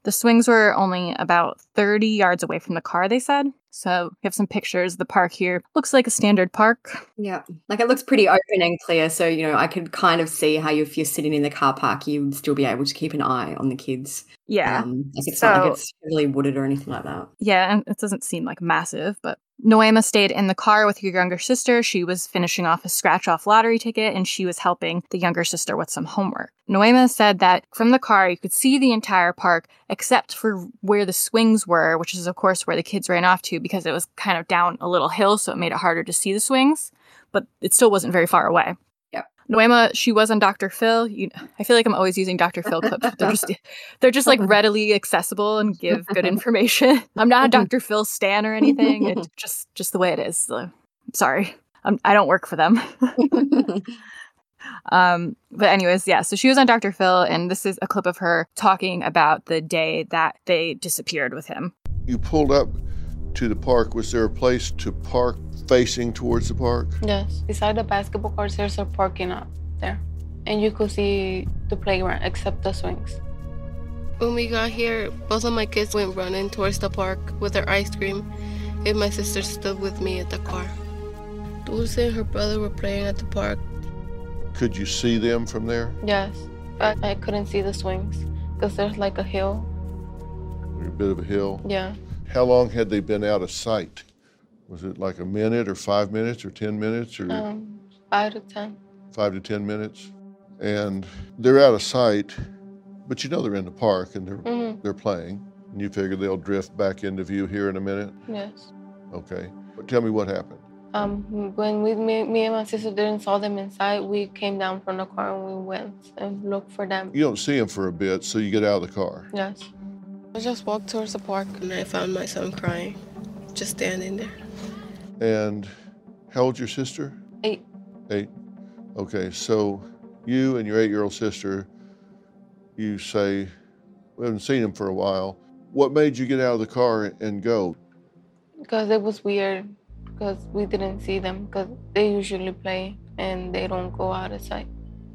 The swings were only about thirty yards away from the car, they said. So we have some pictures. The park here looks like a standard park.
Yeah, like it looks pretty open and clear. So, you know, I could kind of see how you, if you're sitting in the car park, you would still be able to keep an eye on the kids.
Yeah.
Um, like it's
so,
not like it's really wooded or anything like that.
Yeah, and it doesn't seem like massive, but Noema stayed in the car with your younger sister. She was finishing off a scratch-off lottery ticket, and she was helping the younger sister with some homework. Noema said that from the car, you could see the entire park, except for where the swings were, which is, of course, where the kids ran off to, because it was kind of down a little hill, so it made it harder to see the swings, but it still wasn't very far away.
Yep.
Noema, she was on Doctor Phil. You, I feel like I'm always using Doctor Phil clips. But they're just, they're just like readily accessible and give good information. I'm not a Doctor Phil stan or anything. It's just, just the way it is. So, sorry, I'm, I don't work for them. um, but anyways, yeah. So she was on Doctor Phil, and this is a clip of her talking about the day that they disappeared with him.
You pulled up to the park. Was there a place to park facing towards the park?
Yes. Beside the basketball courts, there's a parking lot there. And you could see the playground, except the swings.
When we got here, both of my kids went running towards the park with their ice cream, and my sister stood with me at the car. Dulce and her brother were playing at the park.
Could you see them from there?
Yes, but I couldn't see the swings because there's like a hill.
A bit of a hill?
Yeah.
How long had they been out of sight? Was it like a minute or five minutes or ten minutes or?
Um, five to ten.
Five to ten minutes. And they're out of sight, but you know they're in the park and they're
mm-hmm.
they're playing. And you figure they'll drift back into view here in a minute?
Yes.
Okay. But tell me what happened.
Um, when we, me, me and my sister didn't saw them inside, we came down from the car and we went and looked for them.
You don't see them for a bit, so you get out of the car.
Yes.
I just walked towards the park and I found my son crying, just standing there.
And how old's your sister?
Eight.
Eight. Okay, so you and your eight-year-old sister, you say, we haven't seen him for a while. What made you get out of the car and go?
Because it was weird, because we didn't see them, because they usually play and they don't go out of sight.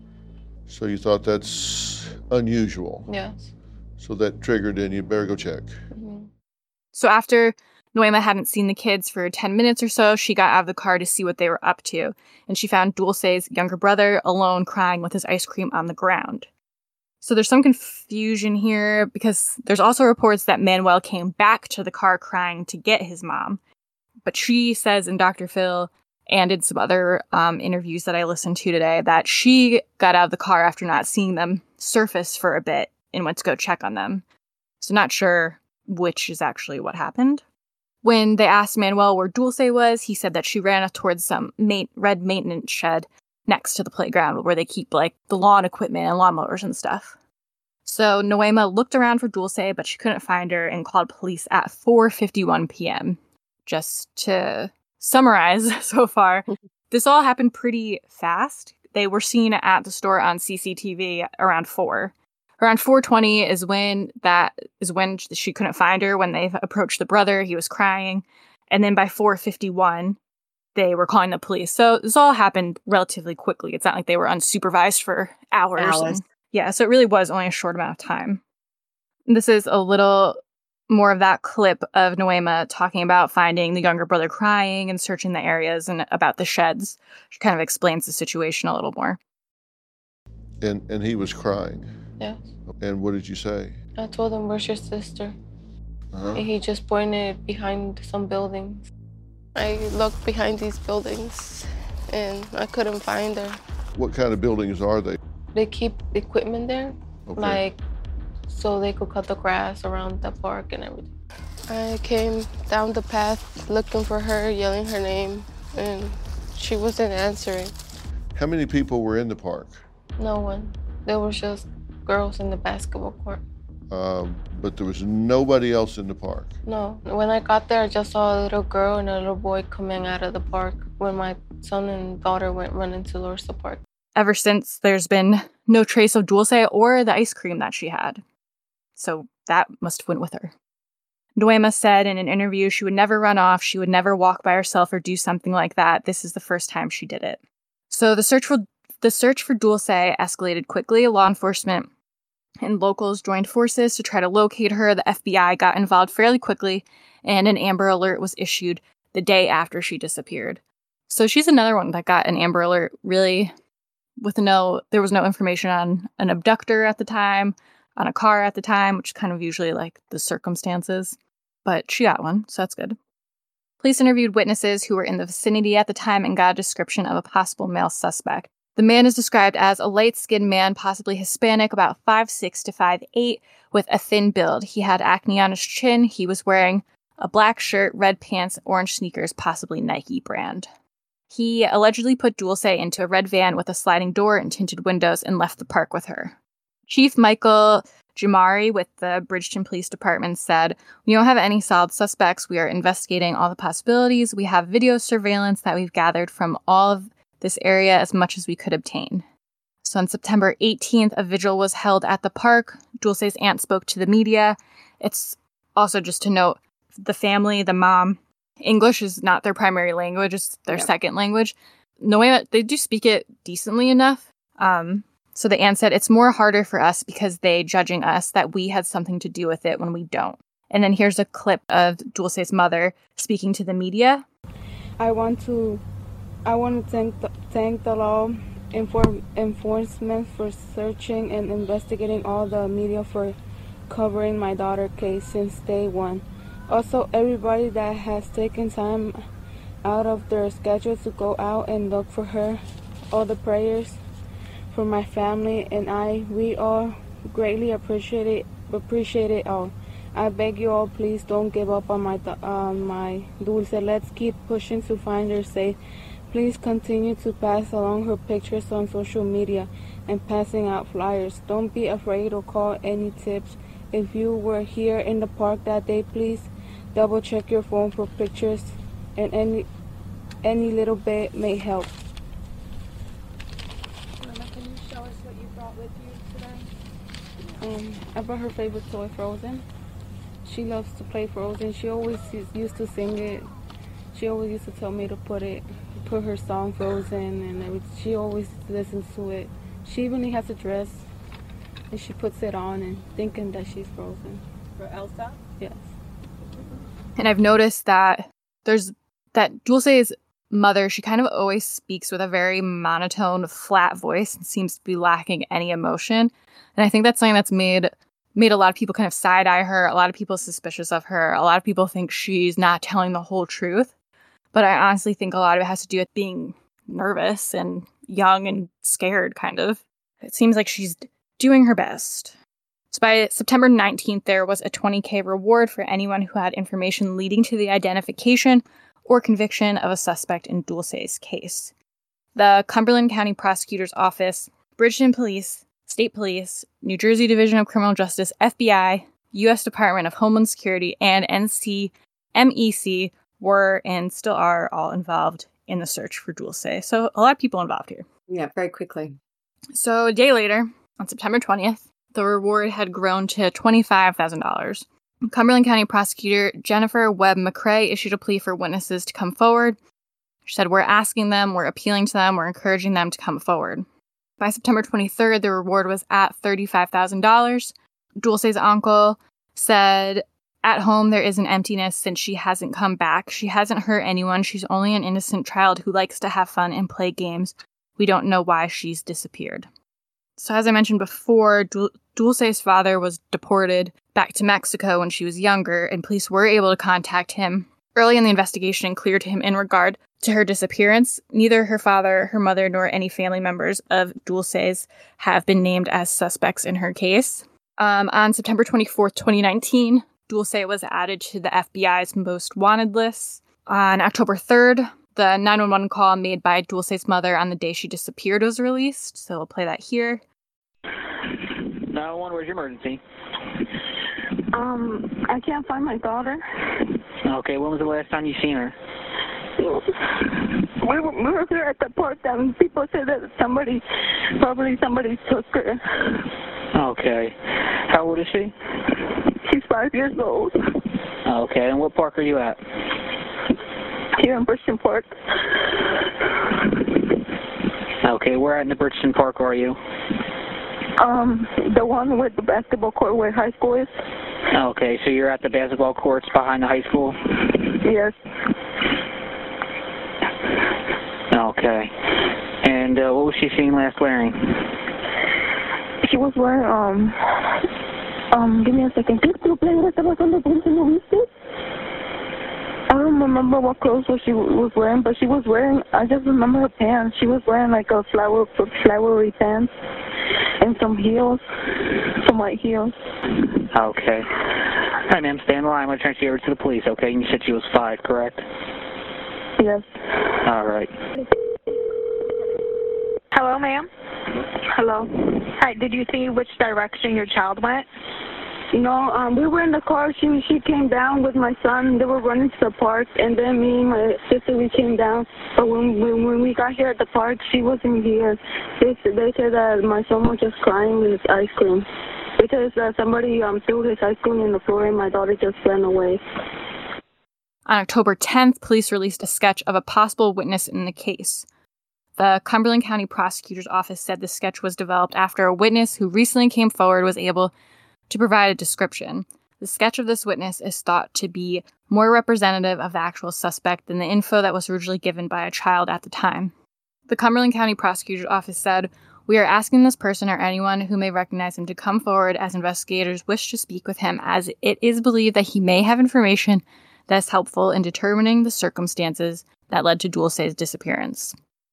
So you thought that's unusual?
Yes.
So that triggered in you, better go check.
Mm-hmm.
So after Noema hadn't seen the kids for ten minutes or so, she got out of the car to see what they were up to, and she found Dulce's younger brother alone crying with his ice cream on the ground. So there's some confusion here because there's also reports that Manuel came back to the car crying to get his mom. But she says in Doctor Phil and in some other um, interviews that I listened to today that she got out of the car after not seeing them surface for a bit and went to go check on them. So not sure which is actually what happened. When they asked Manuel where Dulce was, he said that she ran towards some ma- red maintenance shed next to the playground where they keep like the lawn equipment and lawnmowers and stuff. So Noema looked around for Dulce, but she couldn't find her and called police at four fifty-one p.m. Just to summarize so far, this all happened pretty fast. They were seen at the store on C C T V around four. Around four twenty is when that is when she couldn't find her. When they approached the brother, he was crying, and then by four fifty-one, they were calling the police. So this all happened relatively quickly. It's not like they were unsupervised for hours.
Hours.
And, yeah, so it really was only a short amount of time. This is a little more of that clip of Noema talking about finding the younger brother crying and searching the areas and about the sheds. She kind of explains the situation a little more.
And and he was crying.
Yes.
And what did you say?
I told him, where's your sister?
Uh-huh.
And he just pointed behind some buildings.
I looked behind these buildings and I couldn't find her.
What kind of buildings are they?
They keep equipment there,
Okay.
like so they could cut the grass around the park and everything.
I came down the path looking for her, yelling her name, and she wasn't answering.
How many people were in the park?
No one. There was just girls in the basketball court.
Um, but there was nobody else in the park.
No. When I got there, I just saw a little girl and a little boy coming out of the park when my son and daughter went running towards the park.
Ever since, there's been no trace of Dulce or the ice cream that she had. So that must have went with her. Noema said in an interview she would never run off, she would never walk by herself or do something like that. This is the first time she did it. So the search for the search for Dulce escalated quickly. Law enforcement and locals joined forces to try to locate her. The F B I got involved fairly quickly, and an Amber Alert was issued the day after she disappeared. So she's another one that got an Amber Alert really with no, there was no information on an abductor at the time, on a car at the time, which is kind of usually like the circumstances. But she got one, so that's good. Police interviewed witnesses who were in the vicinity at the time and got a description of a possible male suspect. The man is described as a light-skinned man, possibly Hispanic, about five six to five eight, with a thin build. He had acne on his chin. He was wearing a black shirt, red pants, orange sneakers, possibly Nike brand. He allegedly put Dulce into a red van with a sliding door and tinted windows and left the park with her. Chief Michael Jamari with the Bridgeton Police Department said, "We don't have any solid suspects. We are investigating all the possibilities. We have video surveillance that we've gathered from all of this area as much as we could obtain." So on September eighteenth, a vigil was held at the park. Dulce's aunt spoke to the media. It's also just to note, the family, the mom, English is not their primary language, it's their yep. second language. No way, they do speak it decently enough. Um, so the aunt said, "It's more harder for us because they judging us that we had something to do with it when we don't." And then here's a clip of Dulce's mother speaking to the media.
I want to I want to thank the, thank the law inform, enforcement for searching and investigating, all the media for covering my daughter's case since day one. Also, everybody that has taken time out of their schedule to go out and look for her. All the prayers for my family and I, we all greatly appreciate it. Appreciate it all. I beg you all, please don't give up on my on my Dulce. Let's keep pushing to find her safe. Please continue to pass along her pictures on social media and passing out flyers. Don't be afraid to call any tips. If you were here in the park that day, please double check your phone for pictures, and any any little bit may help. Mama, can you show us what you brought with you today? Um, I brought her favorite toy, Frozen. She loves to play Frozen. She always used to sing it. She always used to tell me to put it, put her song Frozen, and everything. She always listens to it. She even has a dress, and she puts it on and thinking that she's Frozen.
For Elsa?
Yes.
And I've noticed that there's that Dulce's mother, she kind of always speaks with a very monotone, flat voice and seems to be lacking any emotion. And I think that's something that's made made a lot of people kind of side-eye her. A lot of people suspicious of her. A lot of people think she's not telling the whole truth. But I honestly think a lot of it has to do with being nervous and young and scared, kind of. It seems like she's doing her best. So by September nineteenth, there was a twenty thousand dollars reward for anyone who had information leading to the identification or conviction of a suspect in Dulce's case. The Cumberland County Prosecutor's Office, Bridgeton Police, State Police, New Jersey Division of Criminal Justice, F B I, U S Department of Homeland Security, and N C M E C were and still are all involved in the search for Dulce. So a lot of people involved here.
Yeah, very quickly.
So a day later, on September twentieth, the reward had grown to twenty-five thousand dollars. Cumberland County Prosecutor Jennifer Webb McCrae issued a plea for witnesses to come forward. She said, "We're asking them, we're appealing to them, we're encouraging them to come forward." By September twenty-third, the reward was at thirty-five thousand dollars. Dulce's uncle said, "At home, there is an emptiness since she hasn't come back. She hasn't hurt anyone. She's only an innocent child who likes to have fun and play games. We don't know why she's disappeared." So as I mentioned before, Dul- Dulce's father was deported back to Mexico when she was younger, and police were able to contact him early in the investigation and cleared him in regard to her disappearance. Neither her father, her mother, nor any family members of Dulce's have been named as suspects in her case. Um, on September twenty-fourth, twenty nineteen, Dulce was added to the F B I's most wanted list. On October third, the nine one one call made by Dulce's mother on the day she disappeared was released, so we'll play that here.
nine one one, where's your emergency?
Um, I can't find my daughter.
Okay, when was the last time you seen her?
We were, we were there at the park and people said that somebody, probably somebody took her.
Okay. How old is she?
She's five years old.
Okay, and what park are you at?
Here in Bridgeton Park.
Okay, where at in the Bridgeton Park are you?
Um, the one with the basketball court where high school is.
Okay, so you're at the basketball courts behind the high school?
Yes.
Okay. And uh, what was she seen last wearing?
She was wearing, um, um, give me a second. I don't remember what clothes she was wearing, but she was wearing, I just remember her pants. She was wearing like a flower, flowery pants and some heels, some white heels.
Okay. All right, ma'am, stay on the line. I'm going to transfer you over to the police, okay? And you said she was five, correct?
Yes.
All right.
Hello, ma'am?
Hello.
Hi, did you see which direction your child went?
No, um, we were in the car. She she came down with my son. They were running to the park, and then me and my sister, we came down. But when when, when we got here at the park, she wasn't here. They, they said that my son was just crying with his ice cream. Because uh, somebody um, threw his ice cream in the floor, and my daughter just ran away.
On October tenth, police released a sketch of a possible witness in the case. The Cumberland County Prosecutor's Office said the sketch was developed after a witness who recently came forward was able to provide a description. The sketch of this witness is thought to be more representative of the actual suspect than the info that was originally given by a child at the time. The Cumberland County Prosecutor's Office said, "We are asking this person or anyone who may recognize him to come forward as investigators wish to speak with him, as it is believed that he may have information that is helpful in determining the circumstances that led to Dulce's disappearance."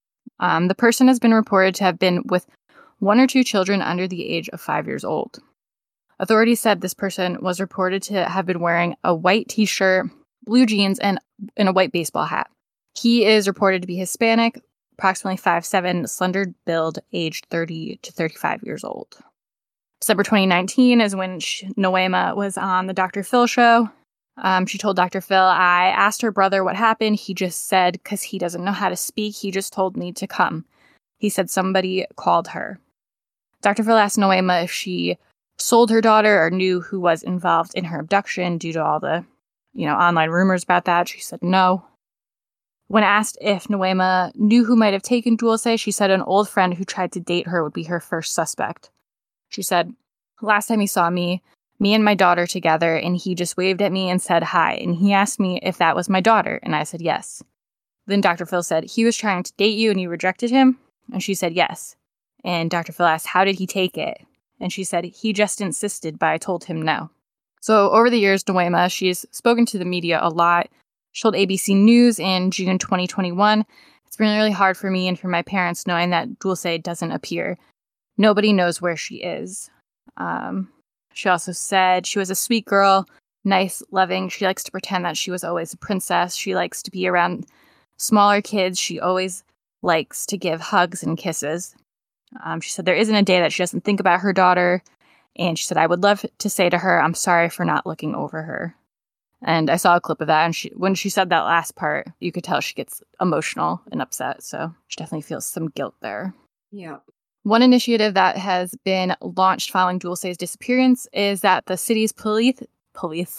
Um, the person has been reported to have been with one or two children under the age of five years old. Authorities said this person was reported to have been wearing a white t-shirt, blue jeans, and, and a white baseball hat. He is reported to be Hispanic, approximately five foot seven, slender build, aged thirty to thirty-five years old. December twenty nineteen is when she, Noema was on the Doctor Phil show. Um, she told Doctor Phil, "I asked her brother what happened. He just said, because he doesn't know how to speak, he just told me to come. He said somebody called her." Doctor Phil asked Noema if she sold her daughter or knew who was involved in her abduction due to all the, you know, online rumors about that. She said no. When asked if Noema knew who might have taken Dulce, she said an old friend who tried to date her would be her first suspect. She said, "Last time he saw me, me and my daughter together, and he just waved at me and said hi, and he asked me if that was my daughter, and I said yes. Then Doctor Phil said, he was trying to date you and you rejected him?" And she said yes. And Doctor Phil asked, "How did he take it?" And she said, "He just insisted, but I told him no." So over the years, Noema, she's spoken to the media a lot. She told A B C News in June twenty twenty-one, "It's been really hard for me and for my parents knowing that Dulce doesn't appear. Nobody knows where she is." Um, she also said she was a sweet girl, nice, loving. She likes to pretend that she was always a princess. She likes to be around smaller kids. She always likes to give hugs and kisses. Um, she said there isn't a day that she doesn't think about her daughter. And she said, "I would love to say to her, I'm sorry for not looking over her." And I saw a clip of that. And she, when she said that last part, you could tell she gets emotional and upset. So she definitely feels some guilt there.
Yeah.
One initiative that has been launched following Dulce's disappearance is that the city's police, police,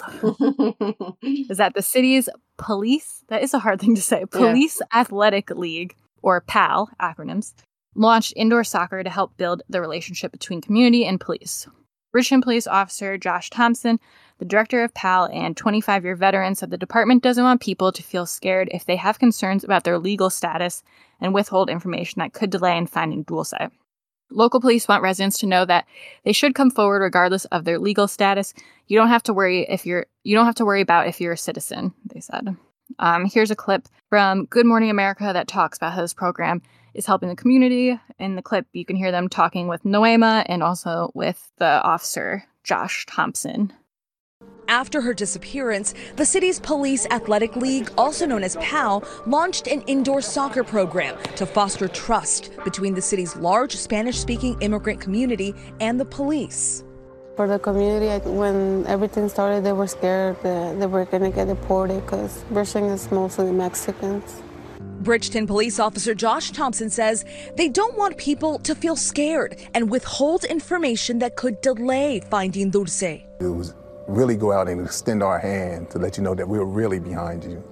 is that the city's police, that is a hard thing to say, Police yeah. Athletic League, or PAL acronyms, launched indoor soccer to help build the relationship between community and police. Richmond Police Officer Josh Thompson, the director of PAL and twenty-five-year veteran, said the department doesn't want people to feel scared if they have concerns about their legal status and withhold information that could delay in finding Dulce. Local police want residents to know that they should come forward regardless of their legal status. You don't have to worry if you're you don't have to worry about if you're a citizen, they said. Um, here's a clip from Good Morning America that talks about how this program is helping the community. In the clip, you can hear them talking with Noema and also with the officer, Josh Thompson.
After her disappearance, the city's Police Athletic League, also known as PAL, launched an indoor soccer program to foster trust between the city's large Spanish-speaking immigrant community and the police.
For the community, when everything started, they were scared that they were going to get deported because Bridgeton is mostly Mexicans.
Bridgeton police officer Josh Thompson says they don't want people to feel scared and withhold information that could delay finding Dulce.
It was really go out and extend our hand to let you know that we're really behind you,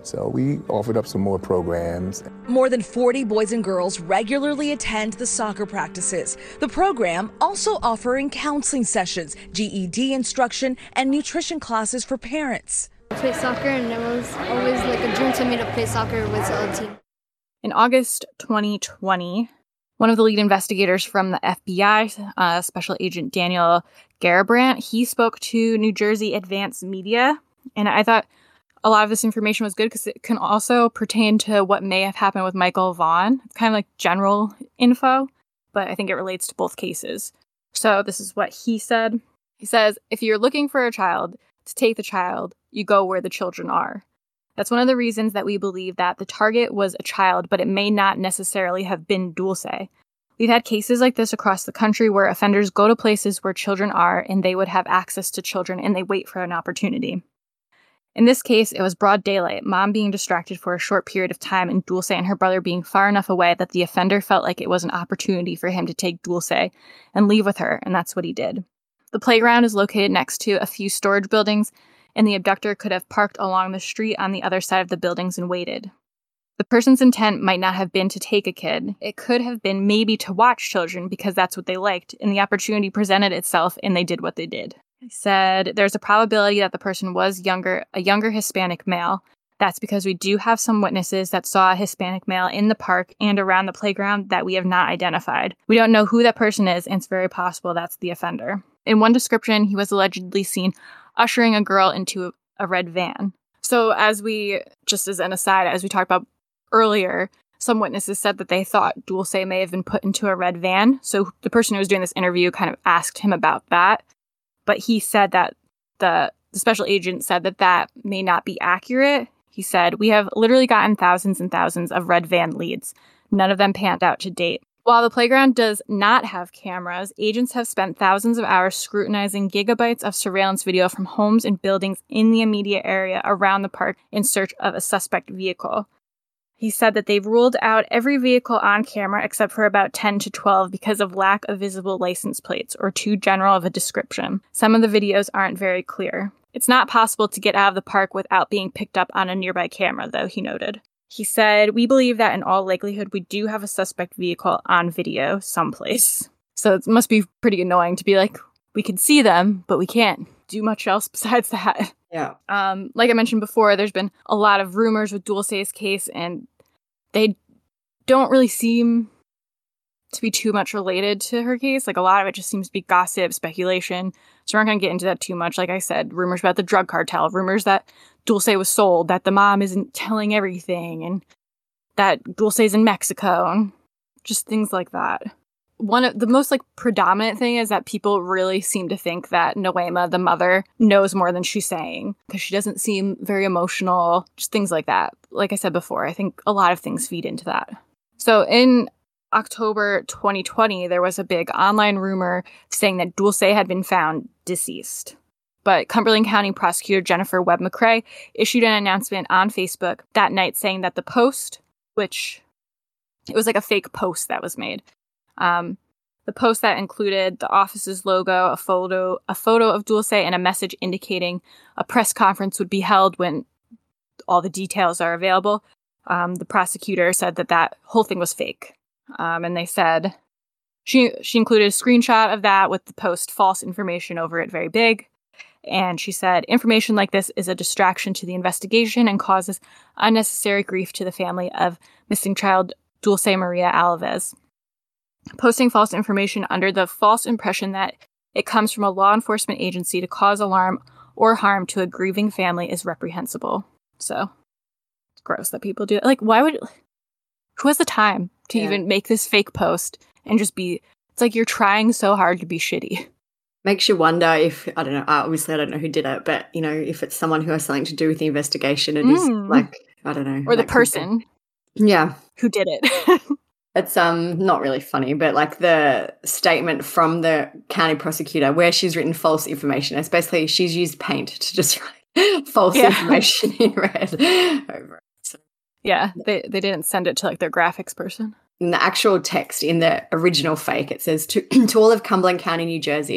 So we offered up some more programs.
More than forty boys and girls regularly attend the soccer practices. The program also offering counseling sessions, G E D instruction, and nutrition classes for parents.
I played soccer, and it was always like a dream to me to play soccer with a team.
In August twenty twenty, one of the lead investigators from the F B I, uh, Special Agent Daniel Garabrandt, he spoke to New Jersey Advance Media, and I thought a lot of this information was good because it can also pertain to what may have happened with Michael Vaughn. It's kind of like general info, but I think it relates to both cases. So this is what he said. He says, if you're looking for a child to take the child, you go where the children are. That's one of the reasons that we believe that the target was a child, but it may not necessarily have been Dulce. We've had cases like this across the country where offenders go to places where children are and they would have access to children and they wait for an opportunity. In this case, it was broad daylight, mom being distracted for a short period of time and Dulce and her brother being far enough away that the offender felt like it was an opportunity for him to take Dulce and leave with her, and that's what he did. The playground is located next to a few storage buildings, and the abductor could have parked along the street on the other side of the buildings and waited. The person's intent might not have been to take a kid. It could have been maybe to watch children because that's what they liked, and the opportunity presented itself and they did what they did. He said there's a probability that the person was younger, a younger Hispanic male. That's because we do have some witnesses that saw a Hispanic male in the park and around the playground that we have not identified. We don't know who that person is, and it's very possible that's the offender. In one description, he was allegedly seen ushering a girl into a, a red van. So as we, just as an aside, as we talked about earlier, some witnesses said that they thought Dulce may have been put into a red van. So the person who was doing this interview kind of asked him about that. But he said that the, the special agent said that that may not be accurate. He said, we have literally gotten thousands and thousands of red van leads. None of them panned out to date. While the playground does not have cameras, agents have spent thousands of hours scrutinizing gigabytes of surveillance video from homes and buildings in the immediate area around the park in search of a suspect vehicle. He said that they've ruled out every vehicle on camera except for about ten to twelve because of lack of visible license plates or too general of a description. Some of the videos aren't very clear. It's not possible to get out of the park without being picked up on a nearby camera, though, he noted. He said, we believe that in all likelihood we do have a suspect vehicle on video someplace. So it must be pretty annoying to be like, we can see them, but we can't do much else besides that.
Yeah.
Um, like I mentioned before, there's been a lot of rumors with Dulce's case, and they don't really seem to be too much related to her case. Like, a lot of it just seems to be gossip, speculation. So we're not going to get into that too much. Like I said, rumors about the drug cartel, rumors that Dulce was sold, that the mom isn't telling everything, and that Dulce's in Mexico, and just things like that. One of the most like predominant thing is that people really seem to think that Noema, the mother, knows more than she's saying because she doesn't seem very emotional, just things like that. Like I said before, I think a lot of things feed into that. So in October twenty twenty, there was a big online rumor saying that Dulce had been found deceased. But Cumberland County Prosecutor Jennifer Webb McCrae issued an announcement on Facebook that night saying that the post, which it was like a fake post that was made, Um, the post that included the office's logo, a photo, a photo of Dulce, and a message indicating a press conference would be held when all the details are available. Um, the prosecutor said that that whole thing was fake, um, and they said she she included a screenshot of that with the post false information over it, very big. And she said, information like this is a distraction to the investigation and causes unnecessary grief to the family of missing child Dulce Maria Alves. Posting false information under the false impression that it comes from a law enforcement agency to cause alarm or harm to a grieving family is reprehensible. So, it's gross that people do it. Like, why would... Who has the time to
Yeah.
even make this fake post and just be... It's like you're trying so hard to be shitty.
Makes you wonder if, I don't know, obviously I don't know who did it, but, you know, if it's someone who has something to do with the investigation, it is
Mm.
like, I don't know.
Or the
that could be-
person
Yeah.
who did it.
It's um not really funny, but like the statement from the county prosecutor where she's written false information. It's basically she's used paint to just write false
Yeah.
information in red over it. So,
Yeah, they, they didn't send it to like their graphics person.
in the actual text in the original fake, it says to to all of Cumberland County, New Jersey,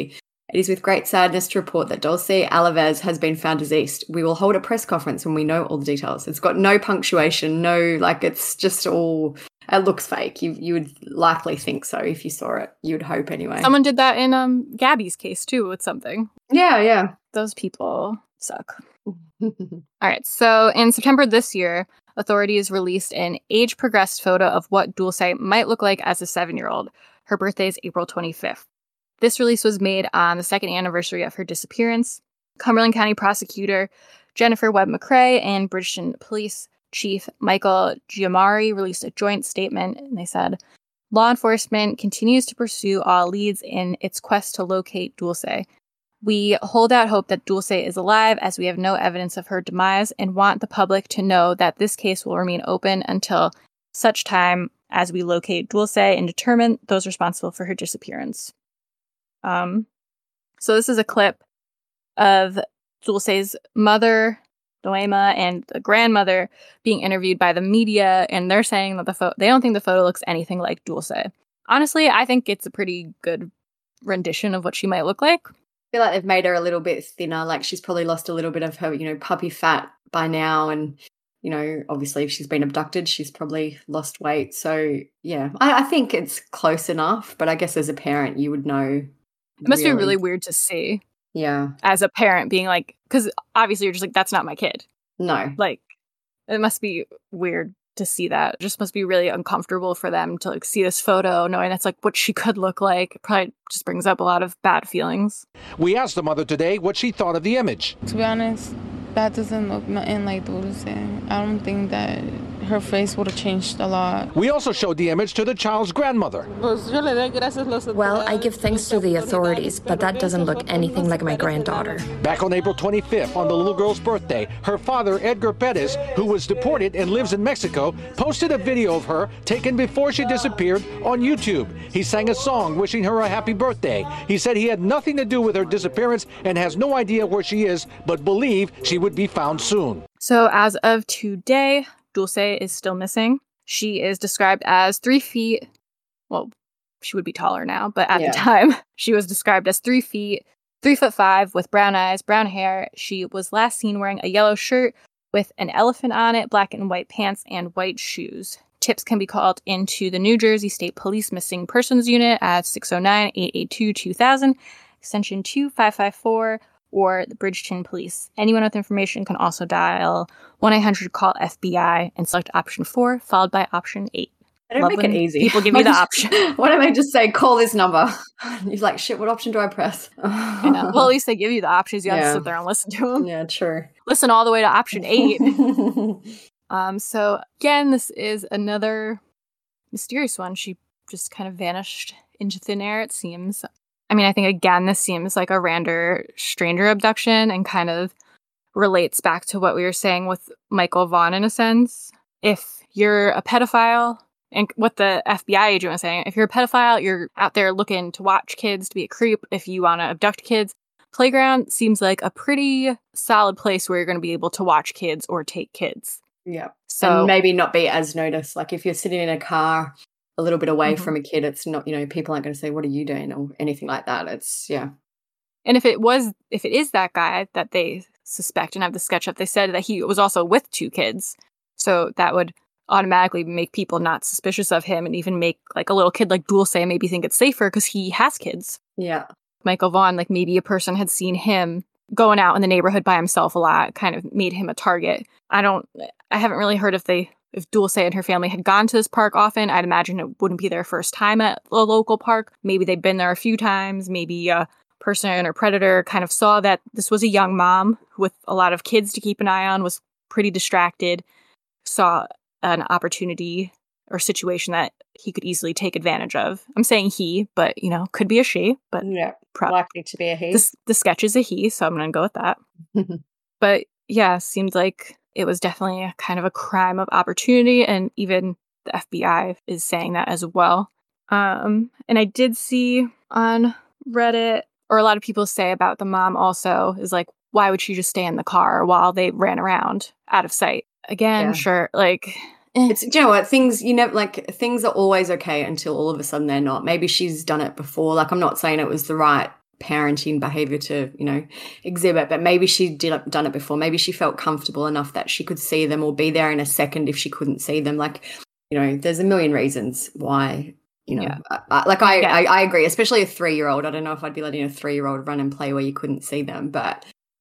It is with great sadness to report that Dulce Alaves has been found deceased. We will hold a press conference when we know all the details. It's got no punctuation, no, like, it's just all, it looks fake. You you would likely think so if you saw it. You would hope anyway.
Someone did that in um Gabby's case too with something.
Yeah, yeah.
Those people suck. All right, so in September this year, authorities released an age-progressed photo of what Dulce might look like as a seven-year-old. Her birthday is April twenty-fifth. This release was made on the second anniversary of her disappearance. Cumberland County Prosecutor Jennifer Webb McCrae and Bridgeton Police Chief Michael Giamari released a joint statement, and they said, law enforcement continues to pursue all leads in its quest to locate Dulce. We hold out hope that Dulce is alive, as we have no evidence of her demise, and want the public to know that this case will remain open until such time as we locate Dulce and determine those responsible for her disappearance. Um, so this is a clip of Dulce's mother, Noema, and the grandmother being interviewed by the media, and they're saying that the photo, they don't think the photo looks anything like Dulce. Honestly, I think it's a pretty good rendition of what she might look like.
I feel like they've made her a little bit thinner, like she's probably lost a little bit of her, you know, puppy fat by now, and, you know, obviously if she's been abducted, she's probably lost weight. So, yeah, I, I think it's close enough, but I guess as a parent, you would know.
It must
really.
be really weird to see.
Yeah.
As a parent being like, because obviously you're just like, that's not my kid.
No.
Like, it must be weird to see that. It just must be really uncomfortable for them to like see this photo, knowing that's like what she could look like. It probably just brings up a lot of bad feelings.
We asked the mother today what she thought of the image.
To be honest, that doesn't look nothing like Dulce. I don't think that her face would have changed a lot.
We also showed the image to the child's grandmother.
Well, I give thanks to the authorities, but that doesn't look anything like my granddaughter.
Back on April twenty-fifth, on the little girl's birthday, her father, Edgar Perez, who was deported and lives in Mexico, posted a video of her taken before she disappeared on YouTube. He sang a song wishing her a happy birthday. He said he had nothing to do with her disappearance and has no idea where she is, but believe she would be found soon.
So as of today, Dulce is still missing. She is described as three feet. Well, she would be taller now, but at
Yeah.
the time, she was described as three feet, three foot five, with brown eyes, brown hair. She was last seen wearing a yellow shirt with an elephant on it, black and white pants, and white shoes. Tips can be called into the New Jersey State Police Missing Persons Unit at six oh nine, eight eight two, two thousand, extension two five five four, or the Bridgeton Police. Anyone with information can also dial one eight hundred call F B I and select option four, followed by option eight.
I don't
Love
make it
when
easy.
People give you the option.
Why don't they just say, call this number? You're like, shit, what option do I press?
I know. Well, at least they give you the options. You have
Yeah.
to sit there and listen to them.
Yeah, true.
Listen all the way to option eight. um. So, again, this is another mysterious one. She just kind of vanished into thin air, it seems. I mean, I think, again, this seems like a random stranger abduction and kind of relates back to what we were saying with Michael Vaughn in a sense. If you're a pedophile, and what the F B I agent was saying, if you're a pedophile, you're out there looking to watch kids, to be a creep. If you want to abduct kids, playground seems like a pretty solid place where you're going to be able to watch kids or take kids.
Yeah.
So
And maybe not be as noticed. Like if you're sitting in a car a little bit away
Mhm.
from a kid, it's not, you know, people aren't going to say, what are you doing? Or anything like that. It's, yeah.
And if it was, if it is that guy that they suspect and have the sketch up, they said that he was also with two kids. So that would automatically make people not suspicious of him and even make like a little kid like Dulce maybe think it's safer because he has kids.
Yeah.
Michael Vaughn, like maybe a person had seen him going out in the neighborhood by himself a lot, kind of made him a target. I don't, I haven't really heard if they, if Dulce and her family had gone to this park often. I'd imagine it wouldn't be their first time at a local park. Maybe they'd been there a few times. Maybe a person or predator kind of saw that this was a young mom with a lot of kids to keep an eye on, was pretty distracted, saw an opportunity or situation that he could easily take advantage of. I'm saying he, but, you know, could be a she, but
yeah,
pro-
likely to be a he.
This, the sketch is a he, so I'm going to go with that. But yeah, seemed like it was definitely a kind of a crime of opportunity, and even the F B I is saying that as well. Um, and I did see on Reddit, or a lot of people say about the mom also, is like, why would she just stay in the car while they ran around out of sight? Again,
Yeah.
sure, like...
It's, do you know what, things, you know, like things are always okay until all of a sudden they're not. Maybe she's done it before. Like I'm not saying it was the right parenting behavior to, you know, exhibit, but maybe she did done it before. Maybe she felt comfortable enough that she could see them or be there in a second if she couldn't see them. Like, you know, there's a million reasons why, you know,
Yeah.
I, I, like I,
Yeah.
I, I agree, especially a three-year-old. I don't know if I'd be letting a three-year-old run and play where you couldn't see them, but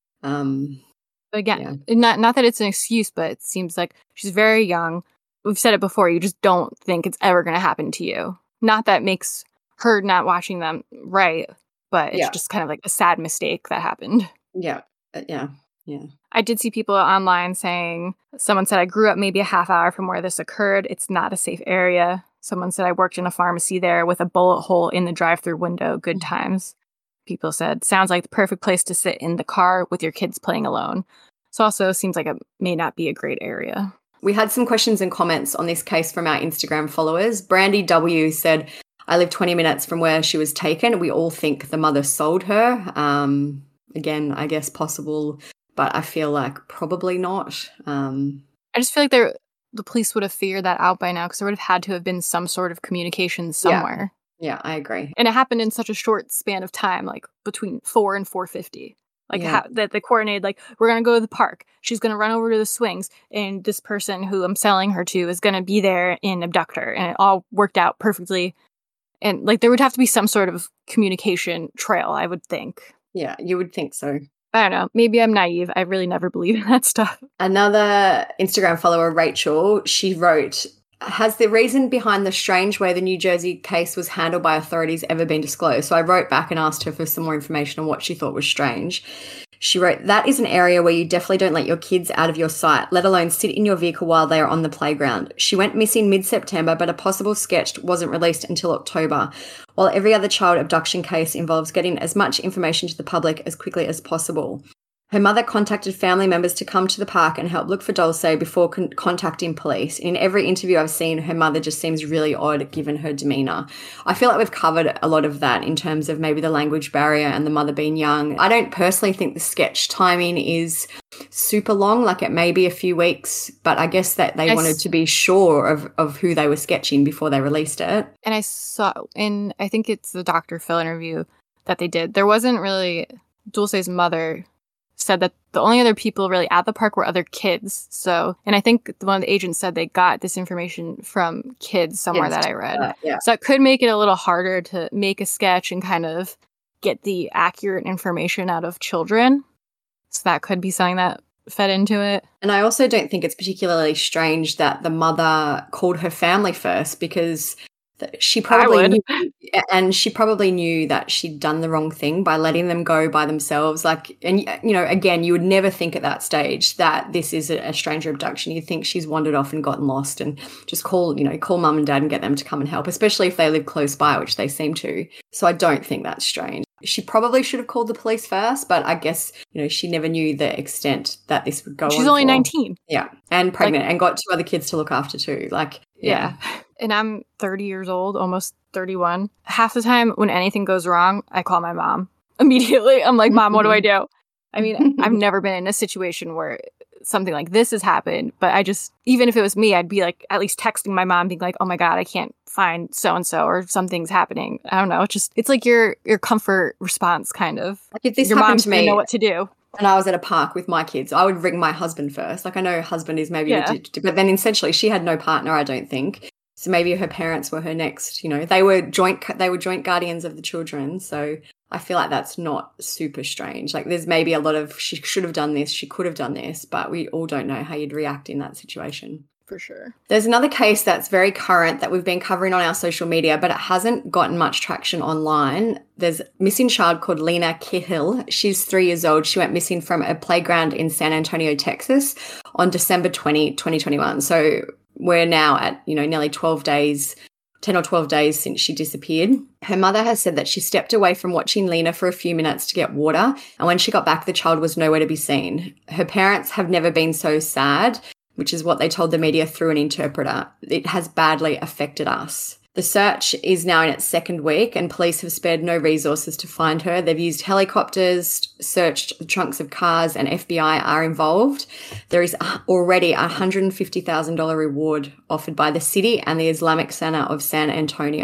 um,
But again, not not that it's an excuse, but it seems like she's very young. We've said it before. You just don't think it's ever going to happen to you. Not that makes her not watching them right, but it's
Yeah.
just kind of like a sad mistake that happened.
yeah, uh, yeah, yeah.
I did see people online saying, someone said, I grew up maybe a half hour from where this occurred. It's not a safe area. Someone said, I worked in a pharmacy there with a bullet hole in the drive-through window. Good times. People said, sounds like the perfect place to sit in the car with your kids playing alone. So also seems like it may not be a great area.
We had some questions and comments on this case from our Instagram followers. Brandy W said, I live twenty minutes from where she was taken. We all think the mother sold her. Um, again, I guess possible, but I feel like probably not. Um,
I just feel like there, the police would have figured that out by now because there would have had to have been some sort of communication somewhere.
Yeah, yeah, I agree.
And it happened in such a short span of time, like between four and four fifty. Like
Yeah.
how, that they coordinated, like, we're going to go to the park. She's going to run over to the swings. And this person who I'm selling her to is going to be there and abduct her. And it all worked out perfectly. And like there would have to be some sort of communication trail, I would think.
Yeah, you would think so.
I don't know. Maybe I'm naive. I really never believe in that stuff.
Another Instagram follower, Rachel, she wrote, has the reason behind the strange way the New Jersey case was handled by authorities ever been disclosed? So I wrote back and asked her for some more information on what she thought was strange. She wrote, that is an area where you definitely don't let your kids out of your sight, let alone sit in your vehicle while they are on the playground. She went missing mid-September, but a possible sketch wasn't released until October. While every other child abduction case involves getting as much information to the public as quickly as possible. Her mother contacted family members to come to the park and help look for Dulce before con- contacting police. In every interview I've seen, her mother just seems really odd given her demeanour. I feel like we've covered a lot of that in terms of maybe the language barrier and the mother being young. I don't personally think the sketch timing is super long, like it may be a few weeks, but I guess that they
I
wanted
s-
to be sure of, of who they were sketching before they released it.
And I saw in, I think it's the Doctor Phil interview that they did, there wasn't really, Dulce's mother said that the only other people really at the park were other kids. So, and I think one of the agents said they got this information from kids somewhere
Kids,
that I read.
uh, yeah.
So that could make it a little harder to make a sketch and kind of get the accurate information out of children. So that could be something that fed into it.
And I also don't think it's particularly strange that the mother called her family first, because th- she probably
would.
knew, and she probably knew that she'd done the wrong thing by letting them go by themselves. Like, and you know, again, you would never think at that stage that this is a, a stranger abduction. You'd think she's wandered off and gotten lost, and just call, you know, call mum and dad and get them to come and help, especially if they live close by, which they seem to. So I don't think that's strange. She probably should have called the police first, but I guess, you know, she never knew the extent that this would go on.
She's only
for.
nineteen.
Yeah. And pregnant
Like-
and got two other kids to look after too. Like, yeah.
Yeah. And I'm thirty years old, almost thirty-one. Half the time when anything goes wrong, I call my mom immediately. I'm like, Mom, what do I do? I mean, I've never been in a situation where something like this has happened, but I just, even if it was me, I'd be like at least texting my mom being like, oh my God, I can't find so-and-so or something's happening. I don't know. It's just, it's like your, your comfort response kind of.
Like if this
your
happened
mom's
to
gonna
me
know what to do.
and I was at a park with my kids, I would ring my husband first. Like I know her husband is maybe,
Yeah.
legit, but then essentially she had no partner, I don't think. So maybe her parents were her next, you know, they were joint, they were joint guardians of the children. So I feel like that's not super strange. Like there's maybe a lot of, she should have done this, she could have done this, but we all don't know how you'd react in that situation.
For sure.
There's another case that's very current that we've been covering on our social media, but it hasn't gotten much traction online. There's a missing child called Lena Cahill. She's three years old. She went missing from a playground in San Antonio, Texas on December twentieth, twenty twenty-one. So we're now at, you know, nearly twelve days, ten or twelve days since she disappeared. Her mother has said that she stepped away from watching Lena for a few minutes to get water, and when she got back, the child was nowhere to be seen. Her parents have never been so sad, which is what they told the media through an interpreter. It has badly affected us. The search is now in its second week and police have spared no resources to find her. They've used helicopters, searched the trunks of cars, and F B I are involved. There is already a one hundred fifty thousand dollars reward offered by the city and the Islamic Center of San Antonio.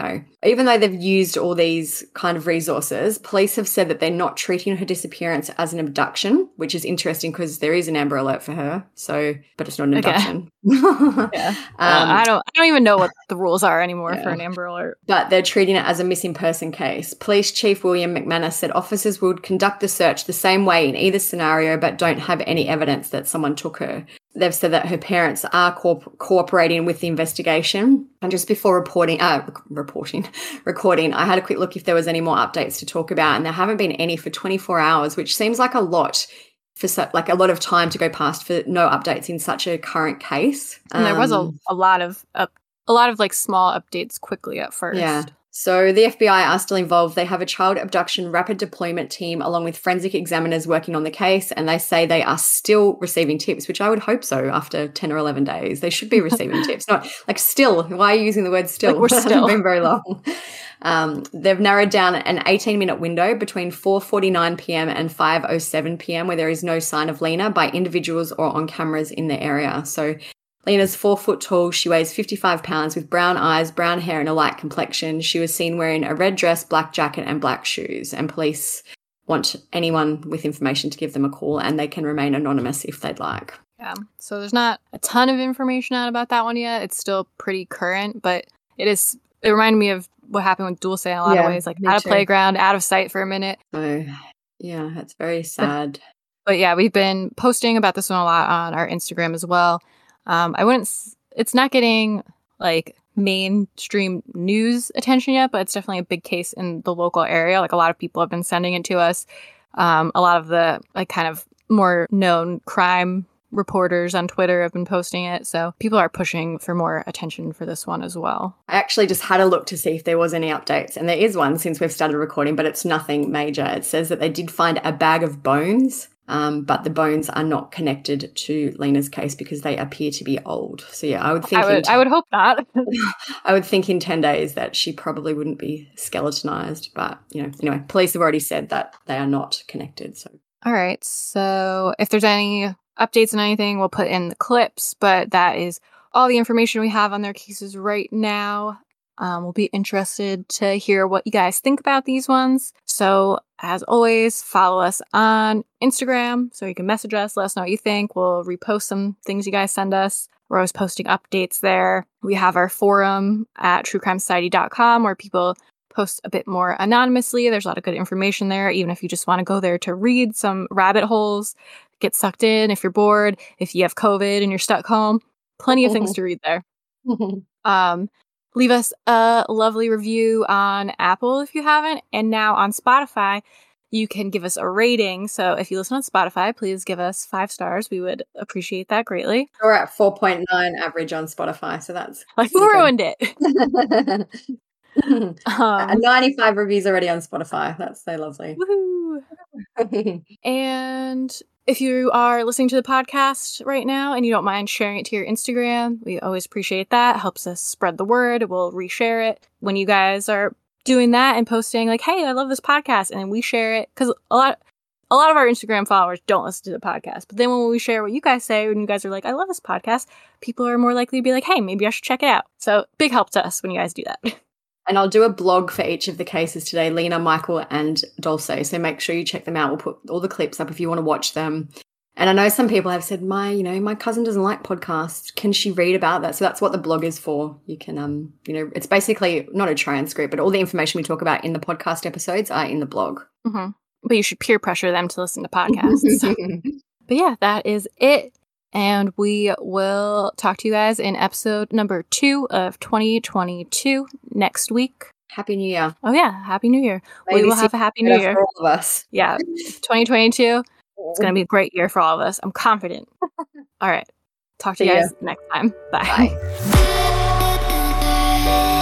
even though they've used all these kind of resources, police have said that they're not treating her disappearance as an abduction, which is interesting because there is an Amber Alert for her. So, but it's not an abduction.
Okay. yeah. um, uh, I don't. I don't even know what the rules are anymore
yeah.
for an Amber Alert.
But they're treating it as a missing person case. Police Chief William McManus said officers would conduct the search the same way in either scenario, but don't have any evidence that someone took her. They've said that her parents are co- cooperating with the investigation. And just before reporting, uh, reporting, recording, I had a quick look if there was any more updates to talk about, and there haven't been any for twenty-four hours, which seems like a lot for su- like a lot of time to go past for no updates in such a current case.
And there was a,
Um,
a lot of up, a lot of like small updates quickly at first.
Yeah. So the F B I are still involved. They have a child abduction rapid deployment team along with forensic examiners working on the case, and they say they are still receiving tips, which I would hope so after ten or eleven days. They should be receiving tips. Not like still. Why are you using the word still?
Like we're
It
still.
hasn't been very long. Um, they've narrowed down an eighteen-minute window between four forty-nine p.m. and five oh seven p.m. where there is no sign of Lena by individuals or on cameras in the area. So Lena's four foot tall. She weighs fifty-five pounds with brown eyes, brown hair and a light complexion. She was seen wearing a red dress, black jacket and black shoes. And police want anyone with information to give them a call, and they can remain anonymous if they'd like.
Yeah. So there's not a ton of information out about that one yet. It's still pretty current, but it is. It reminded me of what happened with Dulce in a lot
Yeah,
of ways, like
me
out of
too.
playground, out of sight for a minute.
So, yeah, that's very sad.
But yeah, we've been posting about this one a lot on our Instagram as well. Um, I wouldn't, s- it's not getting like mainstream news attention yet, but it's definitely a big case in the local area. Like a lot of people have been sending it to us. Um, a lot of the like kind of more known crime reporters on Twitter have been posting it. So people are pushing for more attention for this one as well.
I actually just had a look to see if there was any updates, and there is one since we've started recording, but it's nothing major. It says that they did find a bag of bones, um, but the bones are not connected to Lena's case because they appear to be old. So yeah, I would think
I would,
in
I would hope not.
I would think in ten days that she probably wouldn't be skeletonized, but you know, anyway, police have already said that they are not connected. So
All right. So if there's any updates on anything, we'll put in the clips, but that is all the information we have on their cases right now. Um, we'll be interested to hear what you guys think about these ones. So as always, follow us on Instagram so you can message us, let us know what you think. We'll repost some things you guys send us. We're always posting updates there. We have our forum at true crime society dot com where people post a bit more anonymously. There's a lot of good information there, even if you just want to go there to read some rabbit holes, get sucked in if you're bored, if you have COVID and you're stuck home. Plenty of things to read there. Um, leave us a lovely review on Apple if you haven't. And now on Spotify, you can give us a rating. So if you listen on Spotify, please give us five stars. We would appreciate that greatly.
we're at four point nine average on Spotify, so that's
Like, who ruined it?
um,
Um,
ninety-five reviews already on Spotify. That's so lovely.
Woohoo! And if you are listening to the podcast right now and you don't mind sharing it to your Instagram, we always appreciate that. It helps us spread the word. We'll reshare it when you guys are doing that and posting like, hey, I love this podcast. And then we share it because a lot, a lot of our Instagram followers don't listen to the podcast. But then when we share what you guys say, when you guys are like, I love this podcast, people are more likely to be like, hey, maybe I should check it out. So big help to us when you guys do that.
And I'll do a blog for each of the cases today, Lena, Michael, and Dulce. So make sure you check them out. We'll put all the clips up if you want to watch them. And I know some people have said, my, you know, my cousin doesn't like podcasts. Can she read about that? So that's what the blog is for. You can, um, you know, it's basically not a transcript, but all the information we talk about in the podcast episodes are in the blog.
Mm-hmm. But you should peer pressure them to listen to podcasts. But yeah, that is it. And we will talk to you guys in episode number two of twenty twenty-two next week.
Happy New Year.
Oh, yeah. Happy New Year.
Maybe
we will have a happy New Year.
For all of us.
Yeah. twenty twenty-two. It's going to be a great year for all of us. I'm confident. All right. Talk to you
See ya.
guys next time. Bye.
Bye.